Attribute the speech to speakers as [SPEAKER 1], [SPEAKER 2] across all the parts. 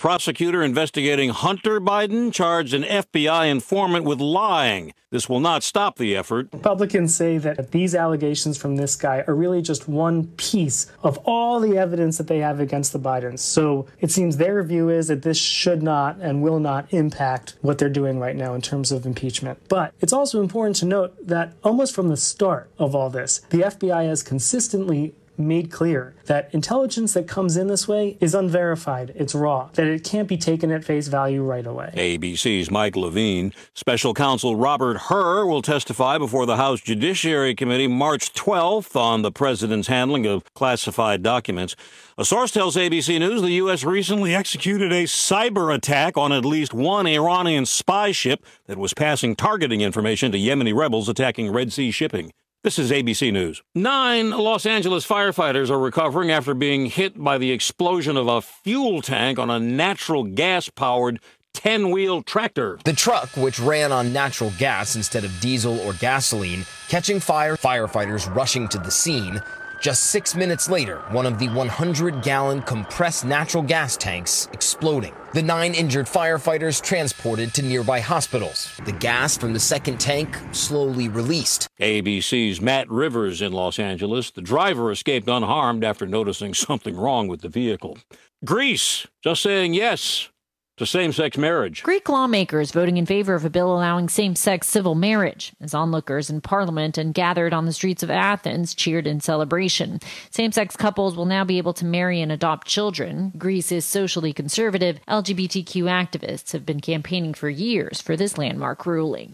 [SPEAKER 1] prosecutor investigating Hunter Biden charged an FBI informant with lying. This will not stop the effort.
[SPEAKER 2] Republicans say that these allegations from this guy are really just one piece of all the evidence that they have against the Bidens. So it seems their view is that this should not and will not impact what they're doing right now in terms of impeachment. But it's also important to note that almost from the start of all this, the FBI has consistently made clear that intelligence that comes in this way is unverified, it's raw, that it can't be taken at face value right away.
[SPEAKER 1] ABC's Mike Levine. Special counsel Robert Hur will testify before the House Judiciary Committee March 12th on the president's handling of classified documents. A source tells ABC News the U.S. recently executed a cyber attack on at least one Iranian spy ship that was passing targeting information to Yemeni rebels attacking Red Sea shipping. This is ABC News. 9 Los Angeles firefighters are recovering after being hit by the explosion of a fuel tank on a natural gas-powered 10-wheel tractor.
[SPEAKER 3] The truck, which ran on natural gas instead of diesel or gasoline, catching fire, firefighters rushing to the scene. Just 6 minutes later, one of the 100-gallon compressed natural gas tanks exploding. The 9 injured firefighters transported to nearby hospitals. The gas from the second tank slowly released.
[SPEAKER 1] ABC's Matt Rivers in Los Angeles. The driver escaped unharmed after noticing something wrong with the vehicle. Greece, just saying yes to same-sex marriage.
[SPEAKER 4] Greek lawmakers voting in favor of a bill allowing same-sex civil marriage as onlookers in parliament and gathered on the streets of Athens cheered in celebration. Same-sex couples will now be able to marry and adopt children. Greece is socially conservative. LGBTQ activists have been campaigning for years for this landmark ruling.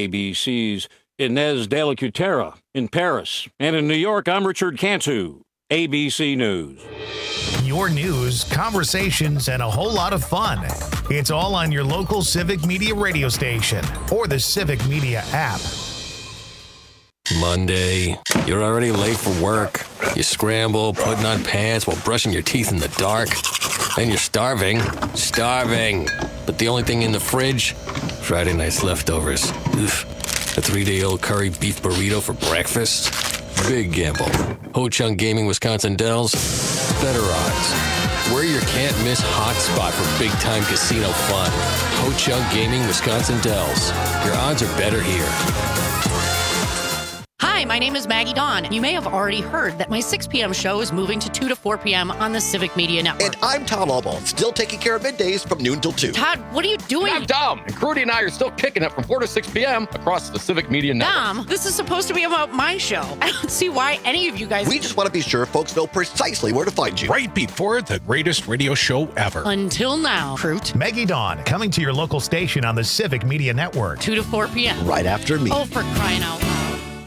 [SPEAKER 1] ABC's Inez de la Cutera in Paris. And in New York, I'm Richard Cantu, ABC News.
[SPEAKER 5] Your news, conversations, and a whole lot of fun. It's all on your local Civic Media radio station or the Civic Media app.
[SPEAKER 6] Monday, you're already late for work. You scramble, putting on pants while brushing your teeth in the dark. Then you're starving. But the only thing in the fridge, Friday night's leftovers. Oof. A 3-day-old curry beef burrito for breakfast. Big gamble. Ho Chunk Gaming Wisconsin Dells. Better odds. We're your can't-miss hotspot for big-time casino fun. Ho Chunk Gaming Wisconsin Dells. Your odds are better here.
[SPEAKER 7] Hi, my name is Maggie Dawn. You may have already heard that my 6 p.m. show is moving to 2 to 4 p.m. on the Civic Media Network.
[SPEAKER 8] And I'm Tom Albaugh, still taking care of middays from noon till 2.
[SPEAKER 7] Todd, what are you doing?
[SPEAKER 9] I'm Dom, and Crudy and I are still kicking it from 4 to 6 p.m. across the Civic Media Network.
[SPEAKER 7] Dom, this is supposed to be about my show. I don't see why any of you guys...
[SPEAKER 8] We just want to be sure folks know precisely where to find you.
[SPEAKER 10] Right before the greatest radio show ever.
[SPEAKER 7] Until now, Fruit.
[SPEAKER 5] Maggie Dawn, coming to your local station on the Civic Media Network.
[SPEAKER 7] 2 to 4 p.m.
[SPEAKER 8] Right after me.
[SPEAKER 7] Oh, for crying out loud.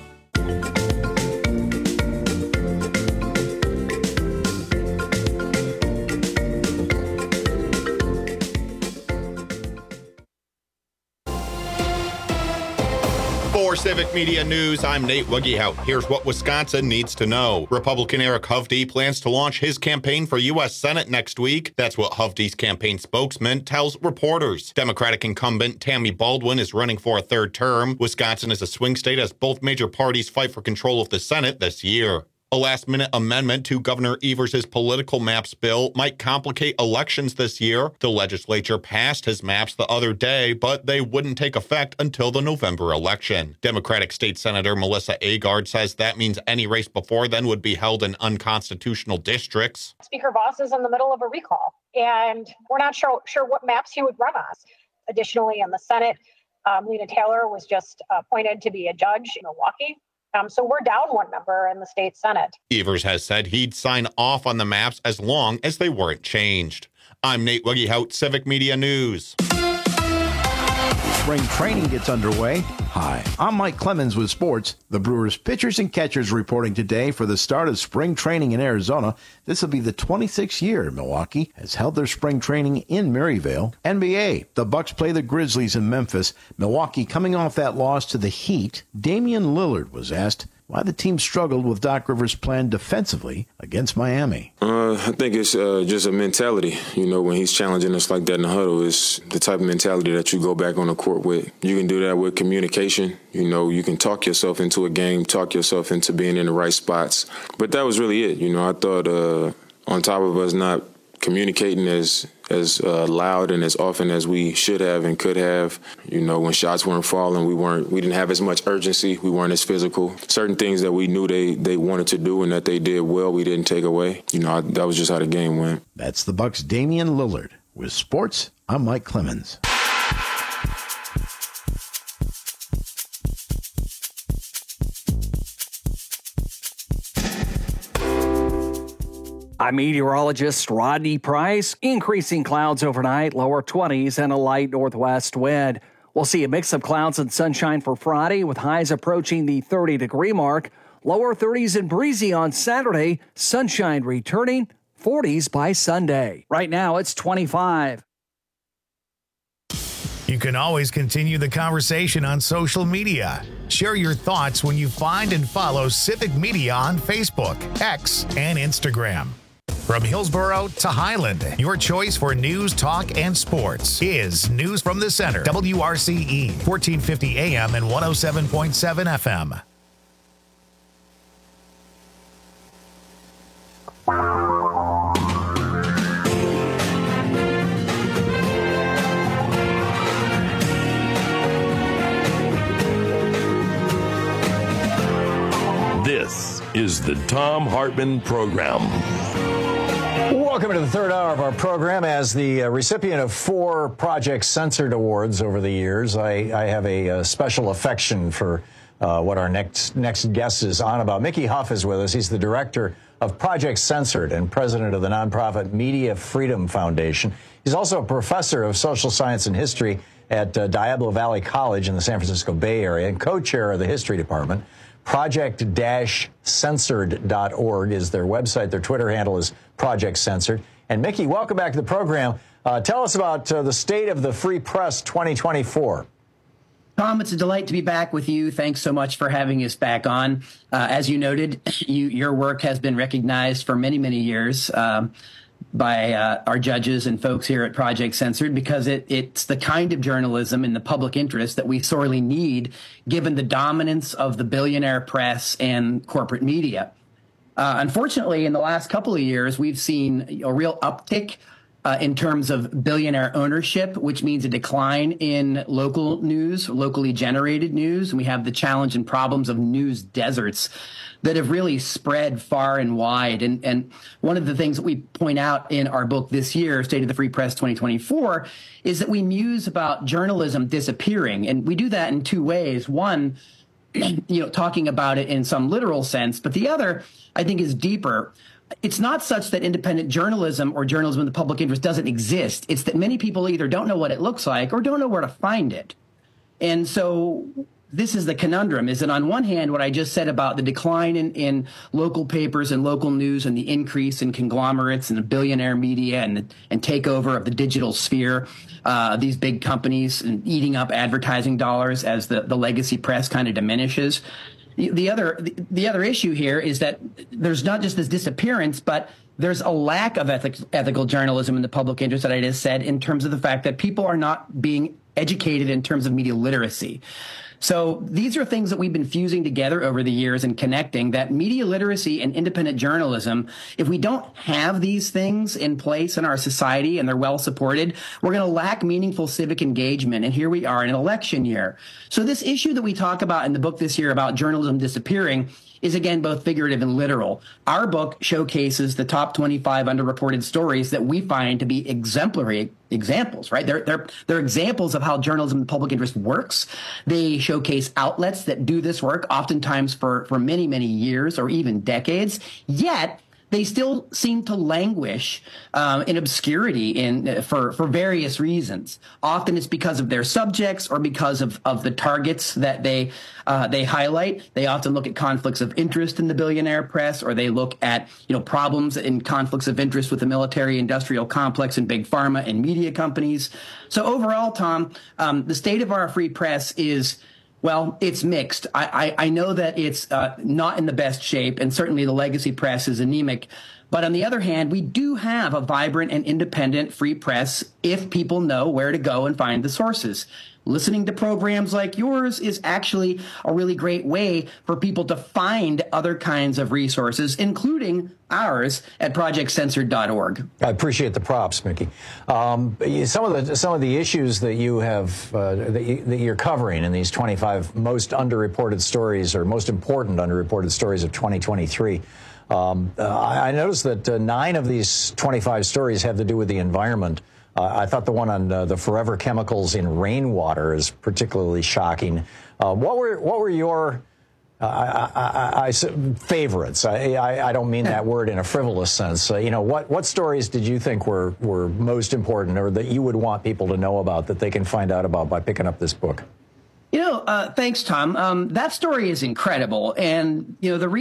[SPEAKER 11] For Civic Media News, I'm Nate Wuggehout. Here's what Wisconsin needs to know. Republican Eric Hovde plans to launch his campaign for U.S. Senate next week. That's what Hovde's campaign spokesman tells reporters. Democratic incumbent Tammy Baldwin is running for a third term. Wisconsin is a swing state as both major parties fight for control of the Senate this year. A last-minute amendment to Governor Evers' political maps bill might complicate elections this year. The legislature passed his maps the other day, but they wouldn't take effect until the November election. Democratic State Senator Melissa Agard says that means any race before then would be held in unconstitutional districts.
[SPEAKER 12] Speaker Voss is in the middle of a recall, and we're not sure what maps he would run on. Additionally, in the Senate, Lena Taylor was just appointed to be a judge in Milwaukee. So we're down one member in the state Senate.
[SPEAKER 11] Evers has said he'd sign off on the maps as long as they weren't changed. I'm Nate Wuggehout, Civic Media News.
[SPEAKER 13] Spring training gets underway. Hi, I'm Mike Clemens with sports. The Brewers pitchers and catchers reporting today for the start of spring training in Arizona. This will be the 26th year Milwaukee has held their spring training in Maryvale. NBA, the Bucks play the Grizzlies in Memphis. Milwaukee coming off that loss to the Heat. Damian Lillard was asked why the team struggled with Doc Rivers' plan defensively against Miami.
[SPEAKER 14] I think it's just a mentality. You know, when he's challenging us like that in the huddle, it's the type of mentality that you go back on the court with. You can do that with communication. You know, you can talk yourself into a game, talk yourself into being in the right spots. But that was really it. You know, I thought on top of us not communicating as loud and as often as we should have and could have. You know, when shots weren't falling, we didn't have as much urgency. We weren't as physical. Certain things that we knew they wanted to do and that they did well, we didn't take away. You know, that was just how the game went.
[SPEAKER 13] That's the Bucks' Damian Lillard. With sports, I'm Mike Clemens.
[SPEAKER 15] I'm meteorologist Rodney Price. Increasing clouds overnight, lower 20s and a light northwest wind. We'll see a mix of clouds and sunshine for Friday with highs approaching the 30-degree mark. Lower 30s and breezy on Saturday. Sunshine returning, 40s by Sunday. Right now it's 25.
[SPEAKER 5] You can always continue the conversation on social media. Share your thoughts when you find and follow Civic Media on Facebook, X, and Instagram. From Hillsborough to Highland, your choice for news, talk, and sports is News from the Center. WRCE, 1450 AM and 107.7 FM.
[SPEAKER 16] This is the Thom Hartmann Program.
[SPEAKER 17] Welcome to the third hour of our program. As the recipient of 4 Project Censored Awards over the years, I have a special affection for what our next guest is on about. Mickey Huff is with us. He's the director of Project Censored and president of the nonprofit Media Freedom Foundation. He's also a professor of social science and history at Diablo Valley College in the San Francisco Bay Area and co-chair of the history department. Project-censored.org is their website. Their Twitter handle is Project Censored. And Mickey, welcome back to the program. Tell us about the State of the Free Press 2024.
[SPEAKER 18] Tom, it's a delight to be back with you. Thanks so much for having us back on. As you noted, your work has been recognized for many, many years by our judges and folks here at Project Censored because it's the kind of journalism in the public interest that we sorely need given the dominance of the billionaire press and corporate media. Unfortunately, in the last couple of years, we've seen a real uptick in terms of billionaire ownership, which means a decline in local news, locally generated news. And we have the challenge and problems of news deserts that have really spread far and wide. And one of the things that we point out in our book this year, State of the Free Press 2024, is that we muse about journalism disappearing. And we do that in 2 ways. One, talking about it in some literal sense, but the other, I think, is deeper. It's not such that independent journalism or journalism in the public interest doesn't exist. It's that many people either don't know what it looks like or don't know where to find it. And so this is the conundrum, is that on one hand, what I just said about the decline in local papers and local news and the increase in conglomerates and the billionaire media and takeover of the digital sphere, these big companies and eating up advertising dollars as the legacy press kind of diminishes. The other issue here is that there's not just this disappearance, but there's a lack of ethical journalism in the public interest that I just said in terms of the fact that people are not being educated in terms of media literacy. So these are things that we've been fusing together over the years and connecting, that media literacy and independent journalism, if we don't have these things in place in our society and they're well supported, we're going to lack meaningful civic engagement. And here we are in an election year. So this issue that we talk about in the book this year about journalism disappearing is, again, both figurative and literal. Our book showcases the top 25 underreported stories that we find to be exemplary examples, right? They're examples of how journalism in the public interest works. They showcase outlets that do this work, oftentimes for many, many years or even decades, yet they still seem to languish in obscurity for various reasons. Often it's because of their subjects or because of the targets that they highlight. They often look at conflicts of interest in the billionaire press, or they look at problems in conflicts of interest with the military-industrial complex and big pharma and media companies. So overall, Tom, the state of our free press is, well, it's mixed. I know that it's not in the best shape, and certainly the legacy press is anemic. But on the other hand, we do have a vibrant and independent free press if people know where to go and find the sources. Listening to programs like yours is actually a really great way for people to find other kinds of resources, including ours at projectcensored.org.
[SPEAKER 17] I appreciate the props, Mickey. Some of the issues that you have that you're covering in these 25 most underreported stories, or most important underreported stories of 2023. I noticed that 9 of these 25 stories have to do with the environment. I thought the one on the forever chemicals in rainwater is particularly shocking. What were your favorites? I don't mean that word in a frivolous sense. What stories did you think were most important, or that you would want people to know about, that they can find out about by picking up this book?
[SPEAKER 18] Thanks, Tom. That story is incredible, and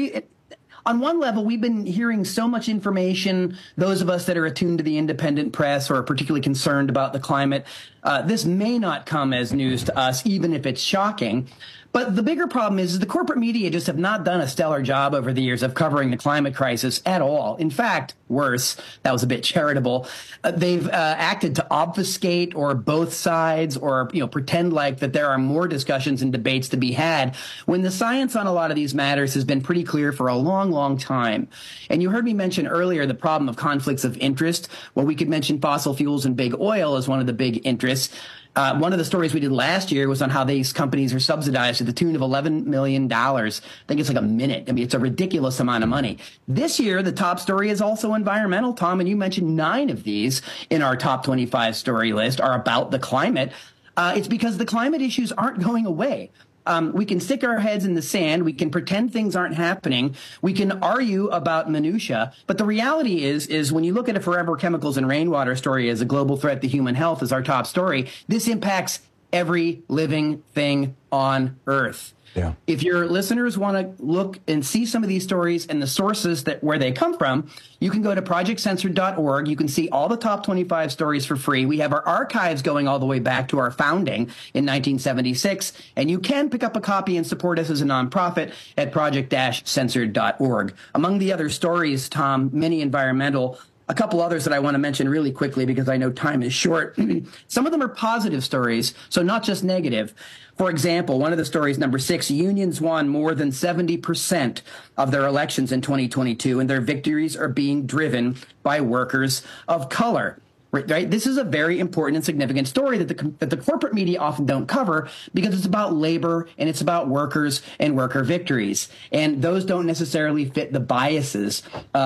[SPEAKER 18] on one level, we've been hearing so much information, those of us that are attuned to the independent press or are particularly concerned about the climate. This may not come as news to us, even if it's shocking. But the bigger problem is the corporate media just have not done a stellar job over the years of covering the climate crisis at all. In fact, worse, that was a bit charitable. They've acted to obfuscate or both sides, or pretend like that there are more discussions and debates to be had, when the science on a lot of these matters has been pretty clear for a long, long time. And you heard me mention earlier the problem of conflicts of interest. Well, we could mention fossil fuels and big oil as one of the big interests. One of the stories we did last year was on how these companies are subsidized to the tune of $11 million. I think it's like a minute. I mean, it's a ridiculous amount of money. This year, the top story is also environmental, Tom, and you mentioned 9 of these in our top 25 story list are about the climate. It's because the climate issues aren't going away. We can stick our heads in the sand. We can pretend things aren't happening. We can argue about minutia. But the reality is when you look at a forever chemicals and rainwater story as a global threat to human health as our top story, this impacts every living thing on Earth.
[SPEAKER 17] Yeah.
[SPEAKER 18] If your listeners want to look and see some of these stories and the sources where they come from, you can go to projectcensored.org. You can see all the top 25 stories for free. We have our archives going all the way back to our founding in 1976. And you can pick up a copy and support us as a nonprofit at project-censored.org. Among the other stories, Tom, many environmental. A couple others that I want to mention really quickly because I know time is short. Some of them are positive stories, so not just negative. For example, one of the stories, number 6, unions won more than 70% of their elections in 2022, and their victories are being driven by workers of color. Right? This is a very important and significant story that the corporate media often don't cover because it's about labor and it's about workers and worker victories. And those don't necessarily fit the biases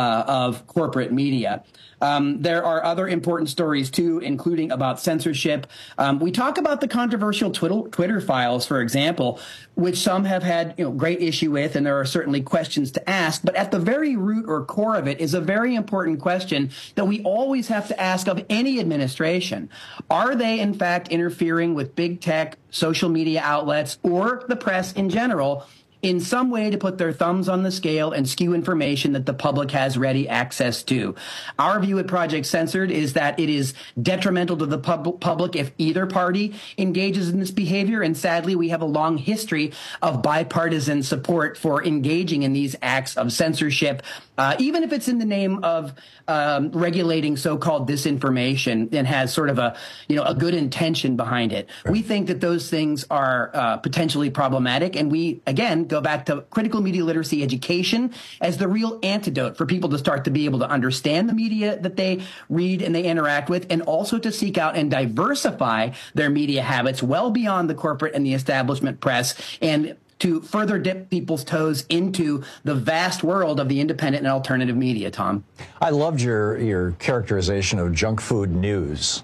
[SPEAKER 18] of corporate media. There are other important stories, too, including about censorship. We talk about the controversial Twitter files, for example, which some have had great issue with, and there are certainly questions to ask. But at the very root or core of it is a very important question that we always have to ask of any administration. Are they, in fact, interfering with big tech, social media outlets, or the press in general in some way to put their thumbs on the scale and skew information that the public has ready access to? Our view at Project Censored is that it is detrimental to the public if either party engages in this behavior. And sadly, we have a long history of bipartisan support for engaging in these acts of censorship, even if it's in the name of regulating so-called disinformation and has sort of a good intention behind it. Right. We think that those things are potentially problematic. And we, again, go back to critical media literacy education as the real antidote for people to start to be able to understand the media that they read and they interact with, and also to seek out and diversify their media habits well beyond the corporate and the establishment press, and to further dip people's toes into the vast world of the independent and alternative media, Tom.
[SPEAKER 17] I loved your characterization of junk food news.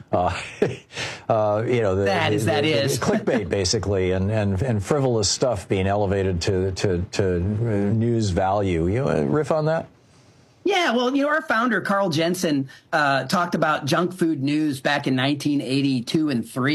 [SPEAKER 18] That is
[SPEAKER 17] clickbait, basically, and frivolous stuff being elevated to news value. You riff on that?
[SPEAKER 18] Yeah, well, our founder, Carl Jensen, talked about junk food news back in 1982 and 3.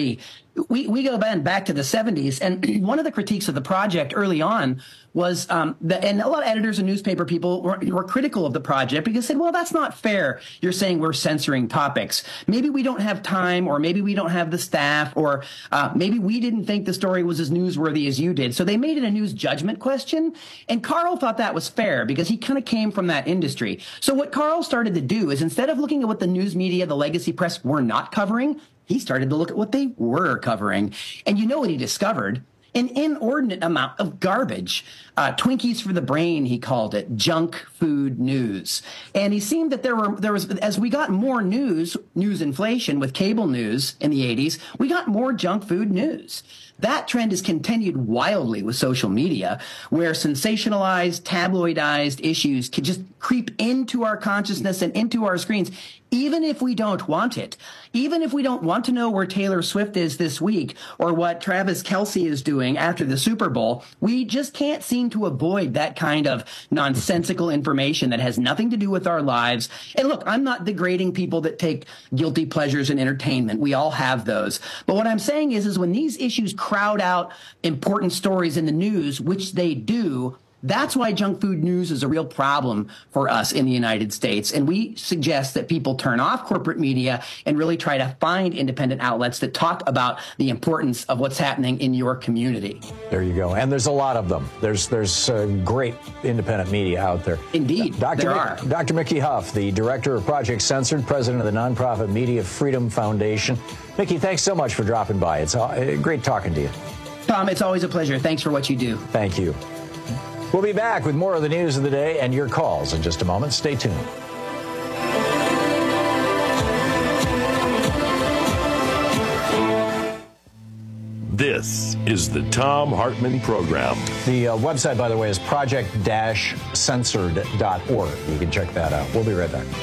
[SPEAKER 18] we go back to the 70s, and one of the critiques of the project early on was and a lot of editors and newspaper people were critical of the project because they said, well, that's not fair. You're saying we're censoring topics. Maybe we don't have time, or maybe we don't have the staff, or maybe we didn't think the story was as newsworthy as you did. So they made it a news judgment question, and Carl thought that was fair because he kind of came from that industry. So what Carl started to do is, instead of looking at what the news media, the legacy press, were not covering, he started to look at what they were covering. And you know what he discovered? An inordinate amount of garbage. Twinkies for the brain, he called it, junk food news. And he seemed that there was, as we got more news inflation with cable news in the 80s, we got more junk food news. That trend has continued wildly with social media, where sensationalized, tabloidized issues can just creep into our consciousness and into our screens, even if we don't want it. Even if we don't want to know where Taylor Swift is this week or what Travis Kelce is doing after the Super Bowl, we just can't seem to avoid that kind of nonsensical information that has nothing to do with our lives. And look, I'm not degrading people that take guilty pleasures in entertainment. We all have those. But what I'm saying is when these issues crowd out important stories in the news, which they do, that's why junk food news is a real problem for us in the United States. And we suggest that people turn off corporate media and really try to find independent outlets that talk about the importance of what's happening in your community.
[SPEAKER 17] There you go. And there's a lot of them. There's great independent media out there.
[SPEAKER 18] Indeed, there are.
[SPEAKER 17] Dr. Mickey Huff, the director of Project Censored, president of the nonprofit Media Freedom Foundation. Mickey, thanks so much for dropping by. It's great talking to you.
[SPEAKER 18] Tom, it's always a pleasure. Thanks for what you do.
[SPEAKER 17] Thank you. We'll be back with more of the news of the day and your calls in just a moment. Stay tuned.
[SPEAKER 16] This is the Thom Hartmann Program.
[SPEAKER 17] The website, by the way, is project-censored.org. You can check that out. We'll be right back.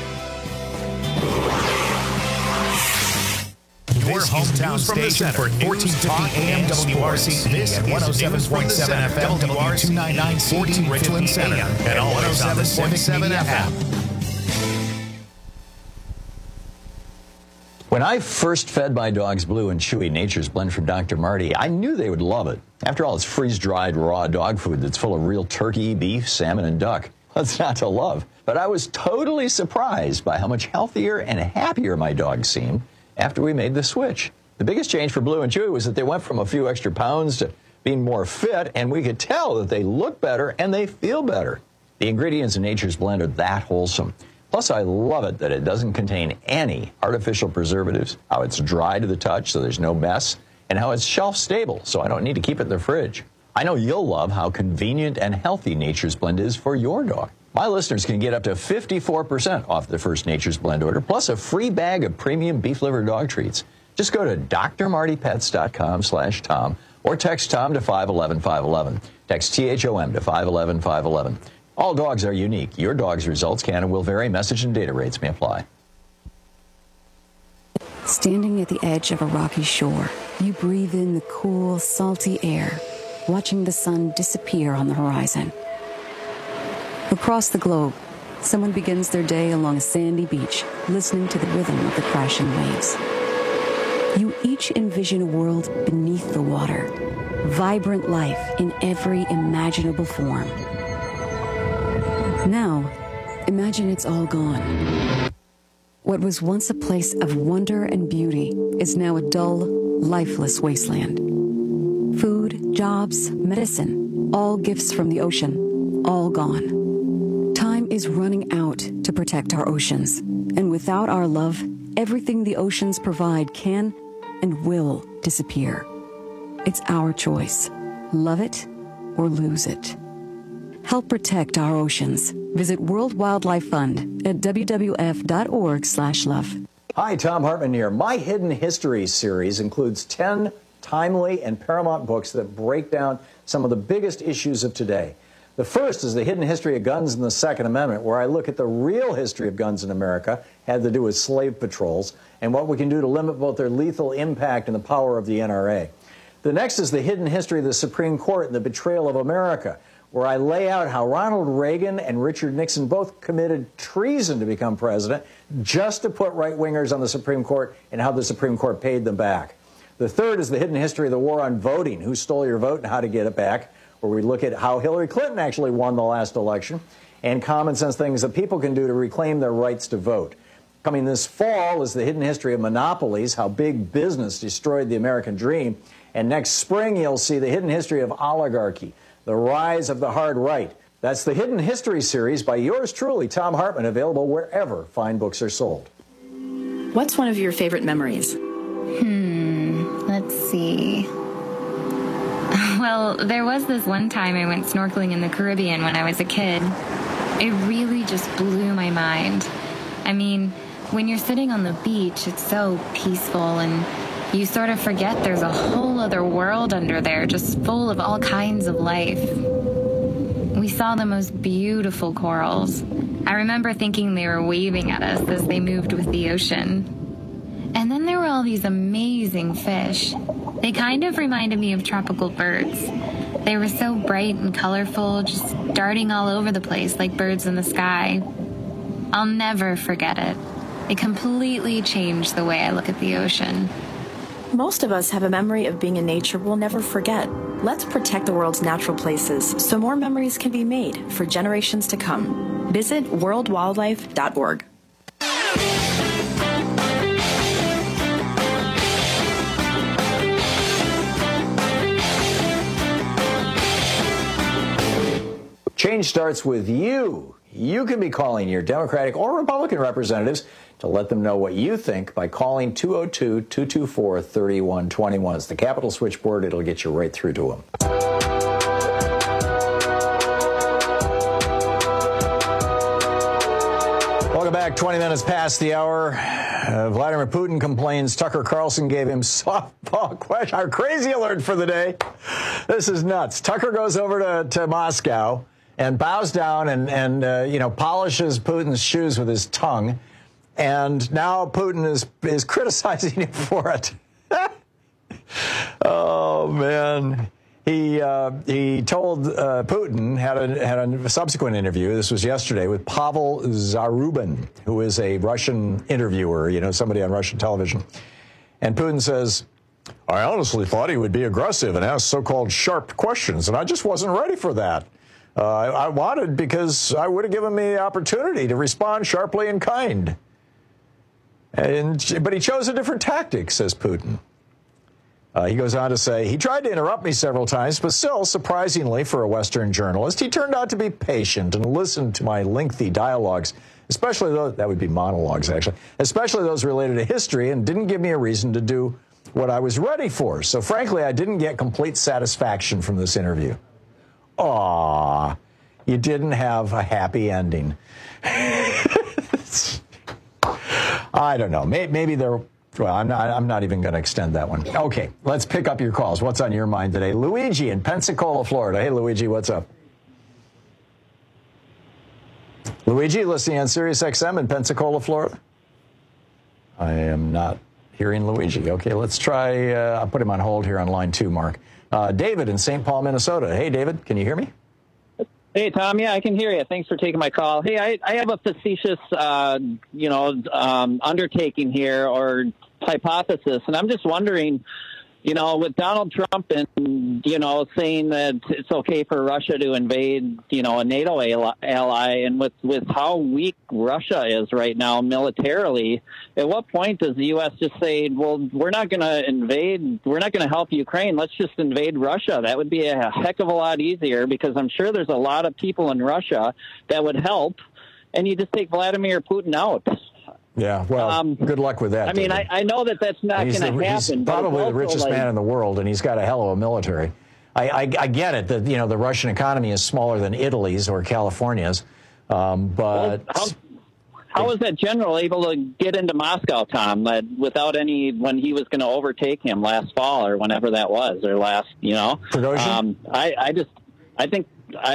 [SPEAKER 5] Your hometown station for 1450 AM WRC. This is 107.7 FM W299 CD Richland Center and always on the 107.7 FM.
[SPEAKER 17] When I first fed my dogs Blue and Chewy Nature's Blend from Dr. Marty, I knew they would love it. After all, it's freeze-dried raw dog food that's full of real turkey, beef, salmon, and duck. What's not to love? But I was totally surprised by how much healthier and happier my dogs seemed after we made the switch. The biggest change for Blue and Chewy was that they went from a few extra pounds to being more fit, and we could tell that they look better and they feel better. The ingredients in Nature's Blend are that wholesome. Plus, I love it that it doesn't contain any artificial preservatives, how it's dry to the touch so there's no mess, and how it's shelf stable so I don't need to keep it in the fridge. I know you'll love how convenient and healthy Nature's Blend is for your dog. My listeners can get up to 54% off their first Nature's Blend order, plus a free bag of premium beef liver dog treats. Just go to drmartypets.com/Tom or text Tom to 511-511. Text THOM to 511-511. All dogs are unique. Your dog's results can and will vary. Message and data rates may apply.
[SPEAKER 19] Standing at the edge of a rocky shore, you breathe in the cool, salty air, watching the sun disappear on the horizon. Across the globe, someone begins their day along a sandy beach, listening to the rhythm of the crashing waves. You each envision a world beneath the water, vibrant life in every imaginable form. Now, imagine it's all gone. What was once a place of wonder and beauty is now a dull, lifeless wasteland. Food, jobs, medicine, all gifts from the ocean, all gone. Time is running out to protect our oceans, and without our love, everything the oceans provide can and will disappear. It's our choice. Love it or lose it. Help protect our oceans. Visit World Wildlife Fund at wwf.org/love.
[SPEAKER 17] Hi, Thom Hartmann here. My Hidden History series includes 10 timely and paramount books that break down some of the biggest issues of today. The first is The Hidden History of Guns and the Second Amendment, where I look at the real history of guns in America, had to do with slave patrols, and what we can do to limit both their lethal impact and the power of the NRA. The next is The Hidden History of the Supreme Court and the Betrayal of America, where I lay out how Ronald Reagan and Richard Nixon both committed treason to become president just to put right-wingers on the Supreme Court and how the Supreme Court paid them back. The third is the hidden history of the war on voting, who stole your vote and how to get it back, where we look at how Hillary Clinton actually won the last election, and common sense things that people can do to reclaim their rights to vote. Coming this fall is the hidden history of monopolies, how big business destroyed the American dream. And next spring, you'll see the hidden history of oligarchy, the rise of the hard right. That's the Hidden History series by yours truly, Thom Hartmann, available wherever fine books are sold.
[SPEAKER 20] What's one of your favorite memories?
[SPEAKER 21] Let's see. Well, there was this one time I went snorkeling in the Caribbean when I was a kid. It really just blew my mind. I mean, when you're sitting on the beach, it's so peaceful, and you sort of forget there's a whole other world under there, just full of all kinds of life. We saw the most beautiful corals. I remember thinking they were waving at us as they moved with the ocean. And then there were all these amazing fish. They kind of reminded me of tropical birds. They were so bright and colorful, just darting all over the place like birds in the sky. I'll never forget it. It completely changed the way I look at the ocean.
[SPEAKER 20] Most of us have a memory of being in nature we'll never forget. Let's protect the world's natural places so more memories can be made for generations to come. Visit worldwildlife.org.
[SPEAKER 17] Change starts with you. You can be calling your Democratic or Republican representatives to let them know what you think by calling 202-224-3121. It's the Capitol switchboard. It'll get you right through to them. Welcome back. 20 minutes past the hour. Vladimir Putin complains Tucker Carlson gave him softball question. Our crazy alert for the day. This is nuts. Tucker goes over to Moscow and bows down and polishes Putin's shoes with his tongue. And now Putin is criticizing him for it. Oh, man. He told Putin, had a subsequent interview, this was yesterday, with Pavel Zarubin, who is a Russian interviewer, somebody on Russian television. And Putin says, I honestly thought he would be aggressive and ask so-called sharp questions, and I just wasn't ready for that. I wanted because I would have given me the opportunity to respond sharply and kind. But he chose a different tactic, says Putin. He goes on to say, he tried to interrupt me several times, but still, surprisingly for a Western journalist, he turned out to be patient and listened to my lengthy dialogues, especially those, that would be monologues, actually, especially those related to history, and didn't give me a reason to do what I was ready for. So frankly, I didn't get complete satisfaction from this interview. Aw, you didn't have a happy ending. I don't know. Maybe there. Well, I'm not even going to extend that one. Okay, let's pick up your calls. What's on your mind today? Luigi in Pensacola, Florida. Hey, Luigi, what's up? Luigi, listening on Sirius XM in Pensacola, Florida. I am not hearing Luigi. Okay, let's try. I'll put him on hold here on line 2, Mark. David in St. Paul, Minnesota. Hey, David, can you hear me?
[SPEAKER 22] Hey, Tom. Yeah, I can hear you. Thanks for taking my call. Hey, I have a facetious, undertaking here or hypothesis, and I'm just wondering, with Donald Trump and, saying that it's okay for Russia to invade, a NATO ally, and with how weak Russia is right now militarily, at what point does the U.S. just say, well, we're not going to invade, we're not going to help Ukraine, let's just invade Russia? That would be a heck of a lot easier, because I'm sure there's a lot of people in Russia that would help, and you just take Vladimir Putin out.
[SPEAKER 17] Yeah, well, good luck with that.
[SPEAKER 22] I mean, I know that that's not going to happen.
[SPEAKER 17] He's probably the richest man in the world, and he's got a hell of a military. I get it that, the Russian economy is smaller than Italy's or California's, but...
[SPEAKER 22] How was that general able to get into Moscow, Tom, without when he was going to overtake him last fall or whenever that was, or last,
[SPEAKER 17] Prigozhin?
[SPEAKER 22] I think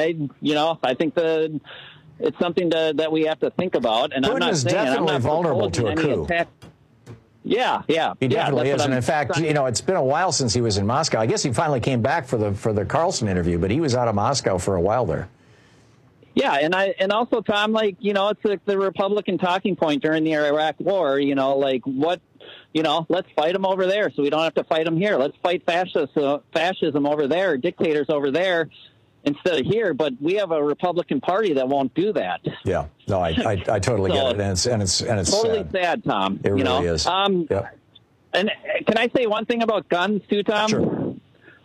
[SPEAKER 22] it's something that we have to think about, and
[SPEAKER 17] Putin
[SPEAKER 22] I'm not
[SPEAKER 17] is
[SPEAKER 22] saying
[SPEAKER 17] definitely vulnerable to a coup.
[SPEAKER 22] Yeah.
[SPEAKER 17] He definitely is, and in fact, it's been a while since he was in Moscow. I guess he finally came back for the Carlson interview, but he was out of Moscow for a while there.
[SPEAKER 22] Yeah, and also, Tom, it's like the Republican talking point during the Iraq War. What let's fight them over there so we don't have to fight them here. Let's fight fascism over there, dictators over there instead of here. But we have a Republican Party that won't do that.
[SPEAKER 17] Yeah, no, I totally get it, and it's
[SPEAKER 22] totally sad, Tom.
[SPEAKER 17] It really is.
[SPEAKER 22] Yeah. And can I say one thing about guns too, Tom?
[SPEAKER 17] Sure.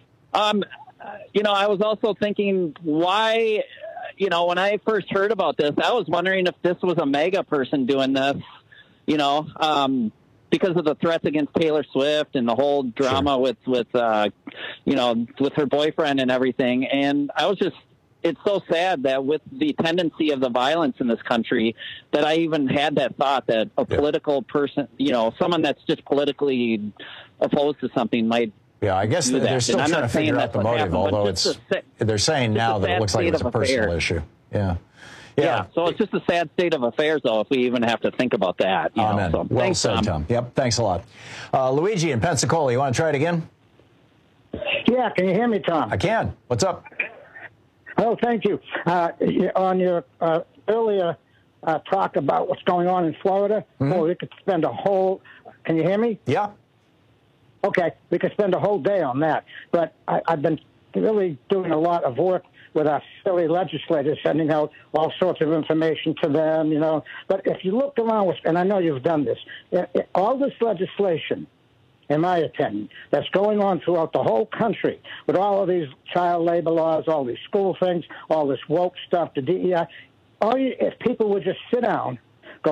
[SPEAKER 22] I was also thinking why, when I first heard about this, I was wondering if this was a MAGA person doing this, because of the threats against Taylor Swift and the whole drama with her boyfriend and everything. And it's so sad that with the tendency of the violence in this country that I even had that thought that a political person, someone that's just politically opposed to something might.
[SPEAKER 17] Yeah, I guess they're still trying to figure out the motive, although they're saying now that it looks like it's a personal issue. Yeah,
[SPEAKER 22] so it's just a sad state of affairs, though, if we even have to think about that.
[SPEAKER 17] Amen.
[SPEAKER 22] So,
[SPEAKER 17] well
[SPEAKER 22] thanks,
[SPEAKER 17] said, Tom. Yep, thanks a lot. Luigi in Pensacola, you want to try it again?
[SPEAKER 2] Yeah, can you hear me, Tom?
[SPEAKER 17] I can. What's up?
[SPEAKER 2] Oh, thank you. On your earlier talk about what's going on in Florida, we could spend a whole... Can you hear me?
[SPEAKER 17] Yeah.
[SPEAKER 2] Okay, we could spend a whole day on that. But I've been really doing a lot of work with our silly legislators, sending out all sorts of information to them, But if you look around, and I know you've done this, all this legislation, in my opinion, that's going on throughout the whole country with all of these child labor laws, all these school things, all this woke stuff, the DEI, if people would just sit down, go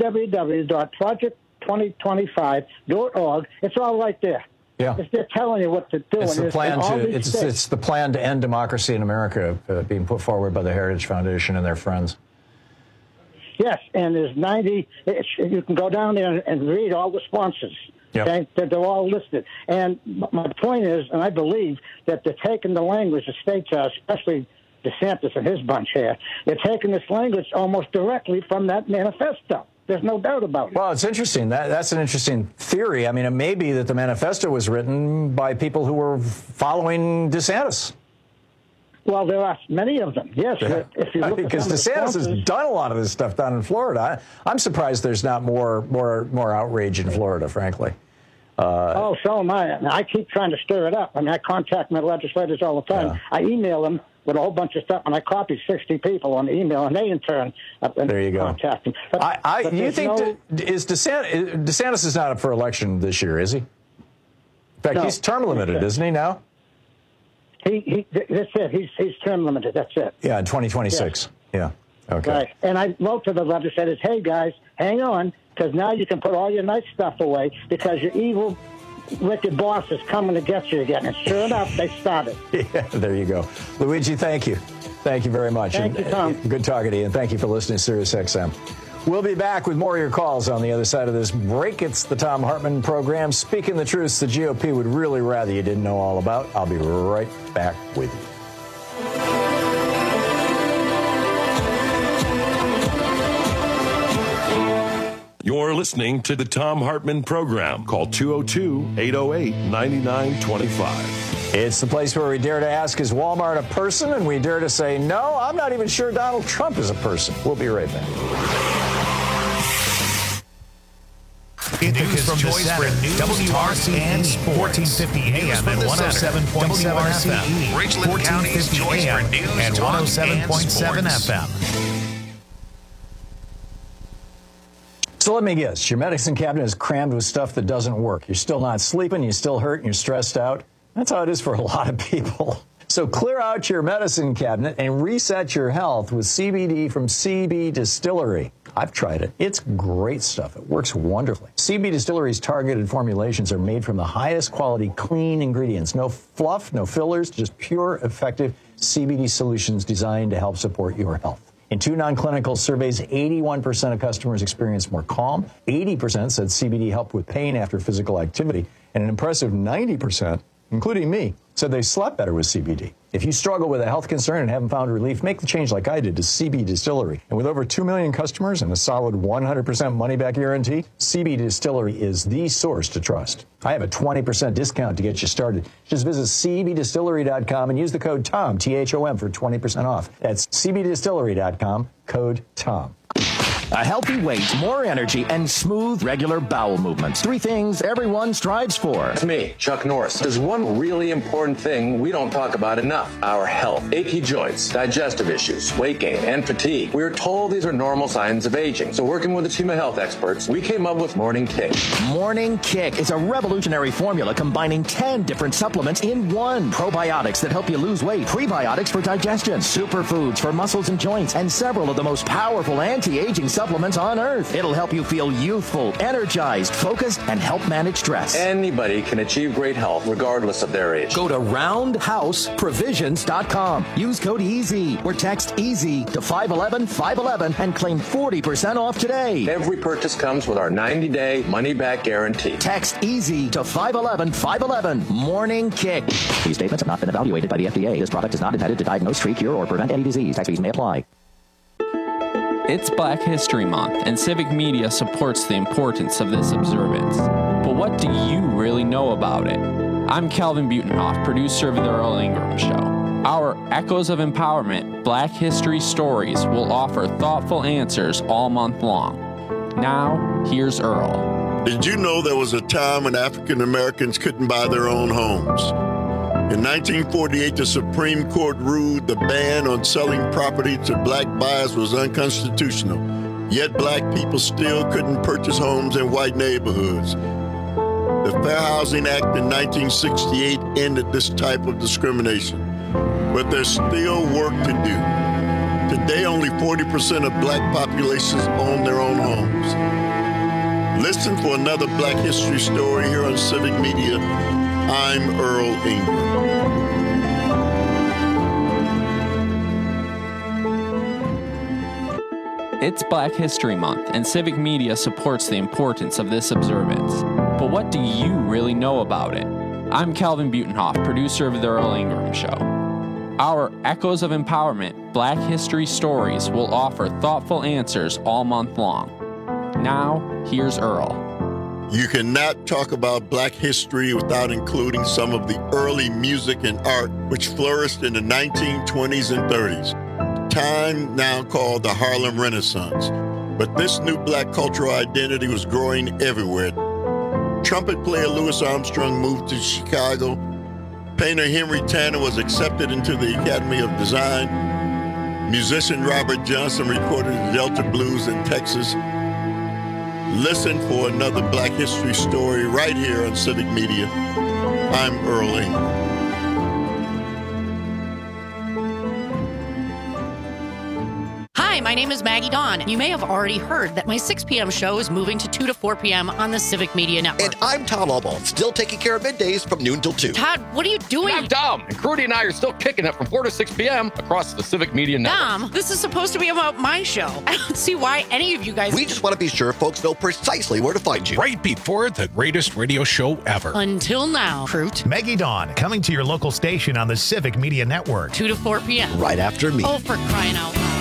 [SPEAKER 2] www.project2025.org, it's all right there.
[SPEAKER 17] Yeah.
[SPEAKER 2] They're telling you what to do.
[SPEAKER 17] It's the plan to end democracy in America being put forward by the Heritage Foundation and their friends.
[SPEAKER 2] Yes, and there's 90. You can go down there and read all the sponsors.
[SPEAKER 17] Yep.
[SPEAKER 2] Okay? They're all listed. And my point is, and I believe that they're taking the language the states are, especially DeSantis and his bunch here, they're taking this language almost directly from that manifesto. There's no doubt about it.
[SPEAKER 17] Well, it's interesting. That's an interesting theory. I mean, it may be that the manifesto was written by people who were following DeSantis.
[SPEAKER 2] Well, there are many of them, yes.
[SPEAKER 17] Yeah.
[SPEAKER 2] If you look
[SPEAKER 17] because DeSantis has done a lot of this stuff down in Florida. I'm surprised there's not more outrage in Florida, frankly.
[SPEAKER 2] So am I. I keep trying to stir it up. I mean, I contact my legislators all the time.
[SPEAKER 17] Yeah.
[SPEAKER 2] I email them with a whole bunch of stuff, and I copy 60 people on the email, and they in turn
[SPEAKER 17] there you go.
[SPEAKER 2] Contact them.
[SPEAKER 17] DeSantis is not up for election this year, is he? In fact, he's term limited, isn't he now?
[SPEAKER 2] That's it. He's term limited. That's it.
[SPEAKER 17] Yeah, in 2026. Yes. Yeah. Okay.
[SPEAKER 2] Right. And I wrote to the legislators, hey, guys, hang on, because now you can put all your nice stuff away because your evil, wicked boss is coming to get you again. And sure enough, they started.
[SPEAKER 17] Yeah, there you go. Luigi, thank you. Thank you very much.
[SPEAKER 2] Thank you, Tom.
[SPEAKER 17] Good talking to you, and thank you for listening to Sirius XM. We'll be back with more of your calls on the other side of this break. It's the Thom Hartmann program. Speaking the truths the GOP would really rather you didn't know all about. I'll be right back with you.
[SPEAKER 16] You're listening to the Thom Hartmann program. Call 202-808-9925.
[SPEAKER 17] It's the place where we dare to ask, is Walmart a person? And we dare to say, no, I'm not even sure Donald Trump is a person. We'll be right back.
[SPEAKER 5] Ithaca's choice for news, WRC and sports. 1450 AM and 107.7 FM. Richland County's choice for news, and 107.7 FM.
[SPEAKER 17] So let me guess, your medicine cabinet is crammed with stuff that doesn't work. You're still not sleeping, you still hurt, and you're stressed out. That's how it is for a lot of people. So clear out your medicine cabinet and reset your health with CBD from CB Distillery. I've tried it. It's great stuff. It works wonderfully. CB Distillery's targeted formulations are made from the highest quality, clean ingredients. No fluff, no fillers, just pure, effective CBD solutions designed to help support your health. In 2 non-clinical surveys, 81% of customers experienced more calm. 80% said CBD helped with pain after physical activity. And an impressive 90%, including me, said they slept better with CBD. If you struggle with a health concern and haven't found relief, make the change like I did to CB Distillery. And with over 2 million customers and a solid 100% money-back guarantee, CB Distillery is the source to trust. I have a 20% discount to get you started. Just visit cbdistillery.com and use the code TOM, T-H-O-M, for 20% off. That's cbdistillery.com, code TOM.
[SPEAKER 3] A healthy weight, more energy, and smooth, regular bowel movements. 3 things everyone strives for.
[SPEAKER 4] It's me, Chuck Norris. There's one really important thing we don't talk about enough: our health. Achy joints, digestive issues, weight gain, and fatigue. We're told these are normal signs of aging. So working with a team of health experts, we came up with Morning Kick.
[SPEAKER 3] Morning Kick is a revolutionary formula combining 10 different supplements in one. Probiotics that help you lose weight, prebiotics for digestion, superfoods for muscles and joints, and several of the most powerful anti-aging supplements on earth. It'll help you feel youthful, energized, focused, and help manage stress.
[SPEAKER 4] Anybody can achieve great health regardless of their age.
[SPEAKER 3] Go to roundhouseprovisions.com. Use code EASY or text EASY to 511-511 and claim 40% off today.
[SPEAKER 4] Every purchase comes with our 90-day money-back guarantee.
[SPEAKER 3] Text EASY to 511-511. Morning Kick. These statements have not been evaluated by the FDA. This product is not intended to diagnose, treat, cure, or prevent any disease. Tax fees may apply.
[SPEAKER 23] It's Black History Month, and Civic Media supports the importance of this observance. But what do you really know about it? I'm Calvin Butenhoff, producer of The Earl Ingram Show. Our Echoes of Empowerment Black History Stories will offer thoughtful answers all month long. Now, here's Earl.
[SPEAKER 24] Did you know there was a time when African Americans couldn't buy their own homes? In 1948, the Supreme Court ruled the ban on selling property to black buyers was unconstitutional. Yet black people still couldn't purchase homes in white neighborhoods. The Fair Housing Act in 1968 ended this type of discrimination. But there's still work to do. Today, only 40% of black populations own their own homes. Listen for another Black History story here on Civic Media. I'm Earl Ingram.
[SPEAKER 23] It's Black History Month, and Civic Media supports the importance of this observance. But what do you really know about it? I'm Calvin Butenhoff, producer of The Earl Ingram Show. Our Echoes of Empowerment Black History Stories will offer thoughtful answers all month long. Now, here's Earl.
[SPEAKER 24] You cannot talk about black history without including some of the early music and art which flourished in the 1920s and 30s, time now called the Harlem Renaissance. But this new black cultural identity was growing everywhere. Trumpet player Louis Armstrong moved to Chicago. Painter Henry Tanner was accepted into the Academy of Design. Musician Robert Johnson recorded the Delta Blues in Texas. Listen for another Black History story right here on Civic Media. I'm Earl Ingram.
[SPEAKER 7] Hi, my name is Maggie Dawn. You may have already heard that my 6 p.m. show is moving to 2 to 4 p.m. on the Civic Media Network.
[SPEAKER 8] And I'm Todd Albaugh, still taking care of middays from noon till 2.
[SPEAKER 7] Todd, what are you doing?
[SPEAKER 9] I'm Dom, and Crudy and I are still kicking it from 4 to 6 p.m. across the Civic Media Network.
[SPEAKER 7] Dom, this is supposed to be about my show. I don't see why any of you guys...
[SPEAKER 8] We just want to be sure folks know precisely where to find you.
[SPEAKER 10] Right before the greatest radio show ever.
[SPEAKER 7] Until now, Fruit.
[SPEAKER 5] Maggie Dawn, coming to your local station on the Civic Media Network.
[SPEAKER 7] 2 to 4 p.m.
[SPEAKER 8] Right after me.
[SPEAKER 7] Oh, for crying out loud.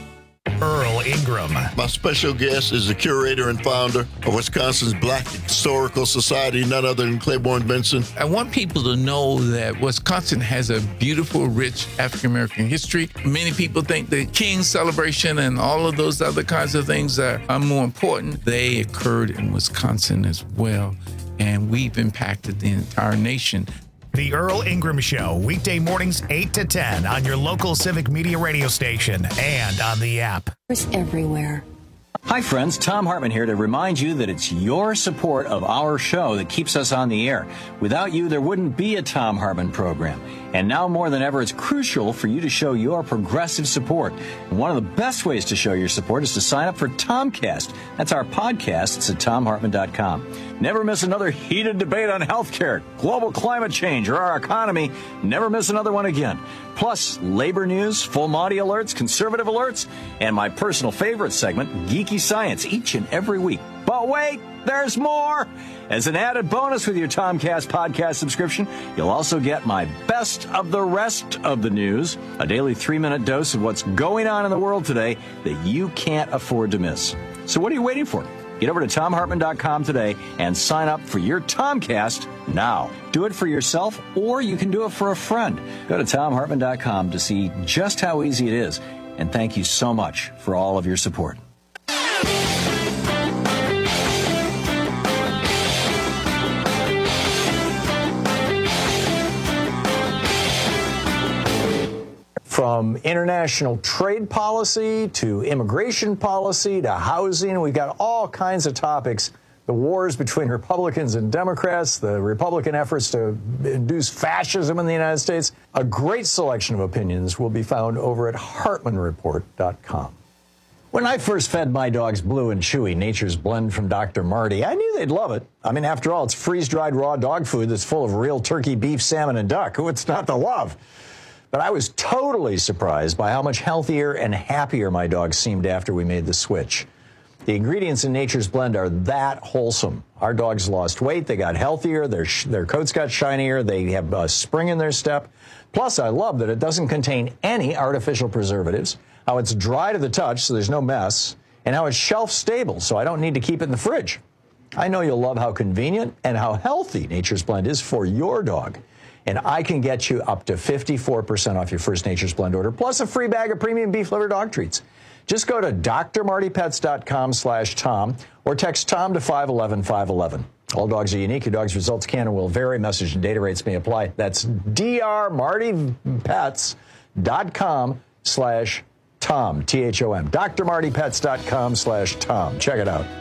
[SPEAKER 5] Earl Ingram.
[SPEAKER 24] My special guest is the curator and founder of Wisconsin's Black Historical Society, none other than Claiborne Benson.
[SPEAKER 25] I want people to know that Wisconsin has a beautiful, rich African-American history. Many people think the King's celebration and all of those other kinds of things are more important. They occurred in Wisconsin as well, and we've impacted the entire nation.
[SPEAKER 5] The Earl Ingram Show, weekday mornings 8 to 10 on your local Civic Media radio station and on the app.
[SPEAKER 19] It's everywhere.
[SPEAKER 26] Hi, friends. Tom Hartman here to remind you that it's your support of our show that keeps us on the air. Without you, there wouldn't be a Tom Hartman program. And now more than ever, it's crucial for you to show your progressive support. And one of the best ways to show your support is to sign up for Tomcast. That's our podcast. It's at TomHartman.com. Never miss another heated debate on healthcare, global climate change, or our economy. Never miss another one again. Plus, labor news, full Monty alerts, conservative alerts, and my personal favorite segment, Geeky Science, each and every week. But wait, there's more! As an added bonus with your Tomcast podcast subscription, you'll also get my best of the rest of the news, a daily 3-minute dose of what's going on in the world today that you can't afford to miss. So what are you waiting for? Get over to TomHartman.com today and sign up for your Tomcast now. Do it for yourself, or you can do it for a friend. Go to TomHartman.com to see just how easy it is. And thank you so much for all of your support.
[SPEAKER 17] from international trade policy to immigration policy to housing. We've got all kinds of topics. The wars between Republicans and Democrats, the Republican efforts to induce fascism in the United States. A great selection of opinions will be found over at HartmanReport.com. When I first fed my dogs Blue and Chewy, Nature's Blend from Dr. Marty, I knew they'd love it. I mean, after all, it's freeze-dried raw dog food that's full of real turkey, beef, salmon, and duck. Who it's not to love? But I was totally surprised by how much healthier and happier my dogs seemed after we made the switch. The ingredients in Nature's Blend are that wholesome. Our dogs lost weight, they got healthier, their coats got shinier, they have a spring in their step. Plus, I love that it doesn't contain any artificial preservatives, how it's dry to the touch so there's no mess, and how it's shelf stable so I don't need to keep it in the fridge. I know you'll love how convenient and how healthy Nature's Blend is for your dog. And I can get you up to 54% off your first Nature's Blend order, plus a free bag of premium beef liver dog treats. Just go to drmartypets.com/Tom or text Tom to 511-511. All dogs are unique. Your dog's results can and will vary. Message and data rates may apply. That's drmartypets.com/Tom, T-H-O-M. drmartypets.com/Tom. Check it out.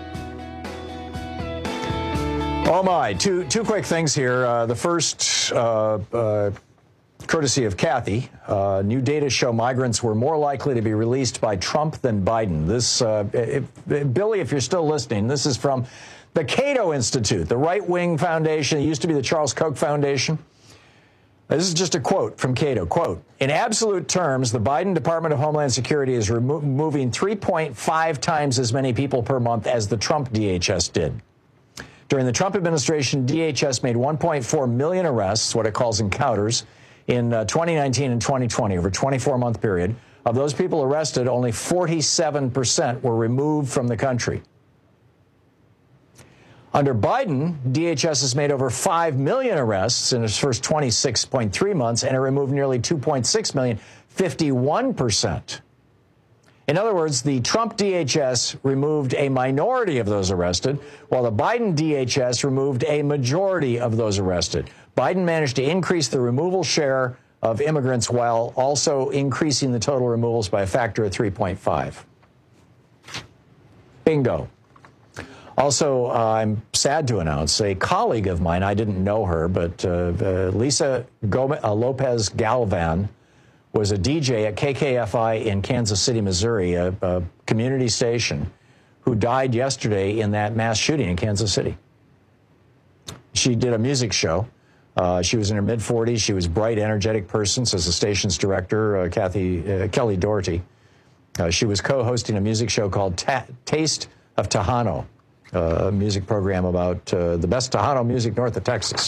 [SPEAKER 17] Oh, my. Two quick things here. The first, courtesy of Kathy, new data show migrants were more likely to be released by Trump than Biden. This, Billy, if you're still listening, this is from the Cato Institute, the right-wing foundation. It used to be the Charles Koch Foundation. This is just a quote from Cato. Quote, in absolute terms, the Biden Department of Homeland Security is removing 3.5 times as many people per month as the Trump DHS did. During the Trump administration, DHS made 1.4 million arrests, what it calls encounters, in 2019 and 2020, over a 24-month period. Of those people arrested, only 47% were removed from the country. Under Biden, DHS has made over 5 million arrests in its first 26.3 months, and it removed nearly 2.6 million, 51%. In other words, the Trump DHS removed a minority of those arrested, while the Biden DHS removed a majority of those arrested. Biden managed to increase the removal share of immigrants while also increasing the total removals by a factor of 3.5. Bingo. Also, I'm sad to announce a colleague of mine, I didn't know her, but Lisa Lopez Galvan was a DJ at KKFI in Kansas City, Missouri, a community station, who died yesterday in that mass shooting in Kansas City. She did a music show. She was in her mid-40s. She was a bright, energetic person, says the station's director, Kelly Doherty. She was co-hosting a music show called Taste of Tejano, a music program about the best Tejano music north of Texas.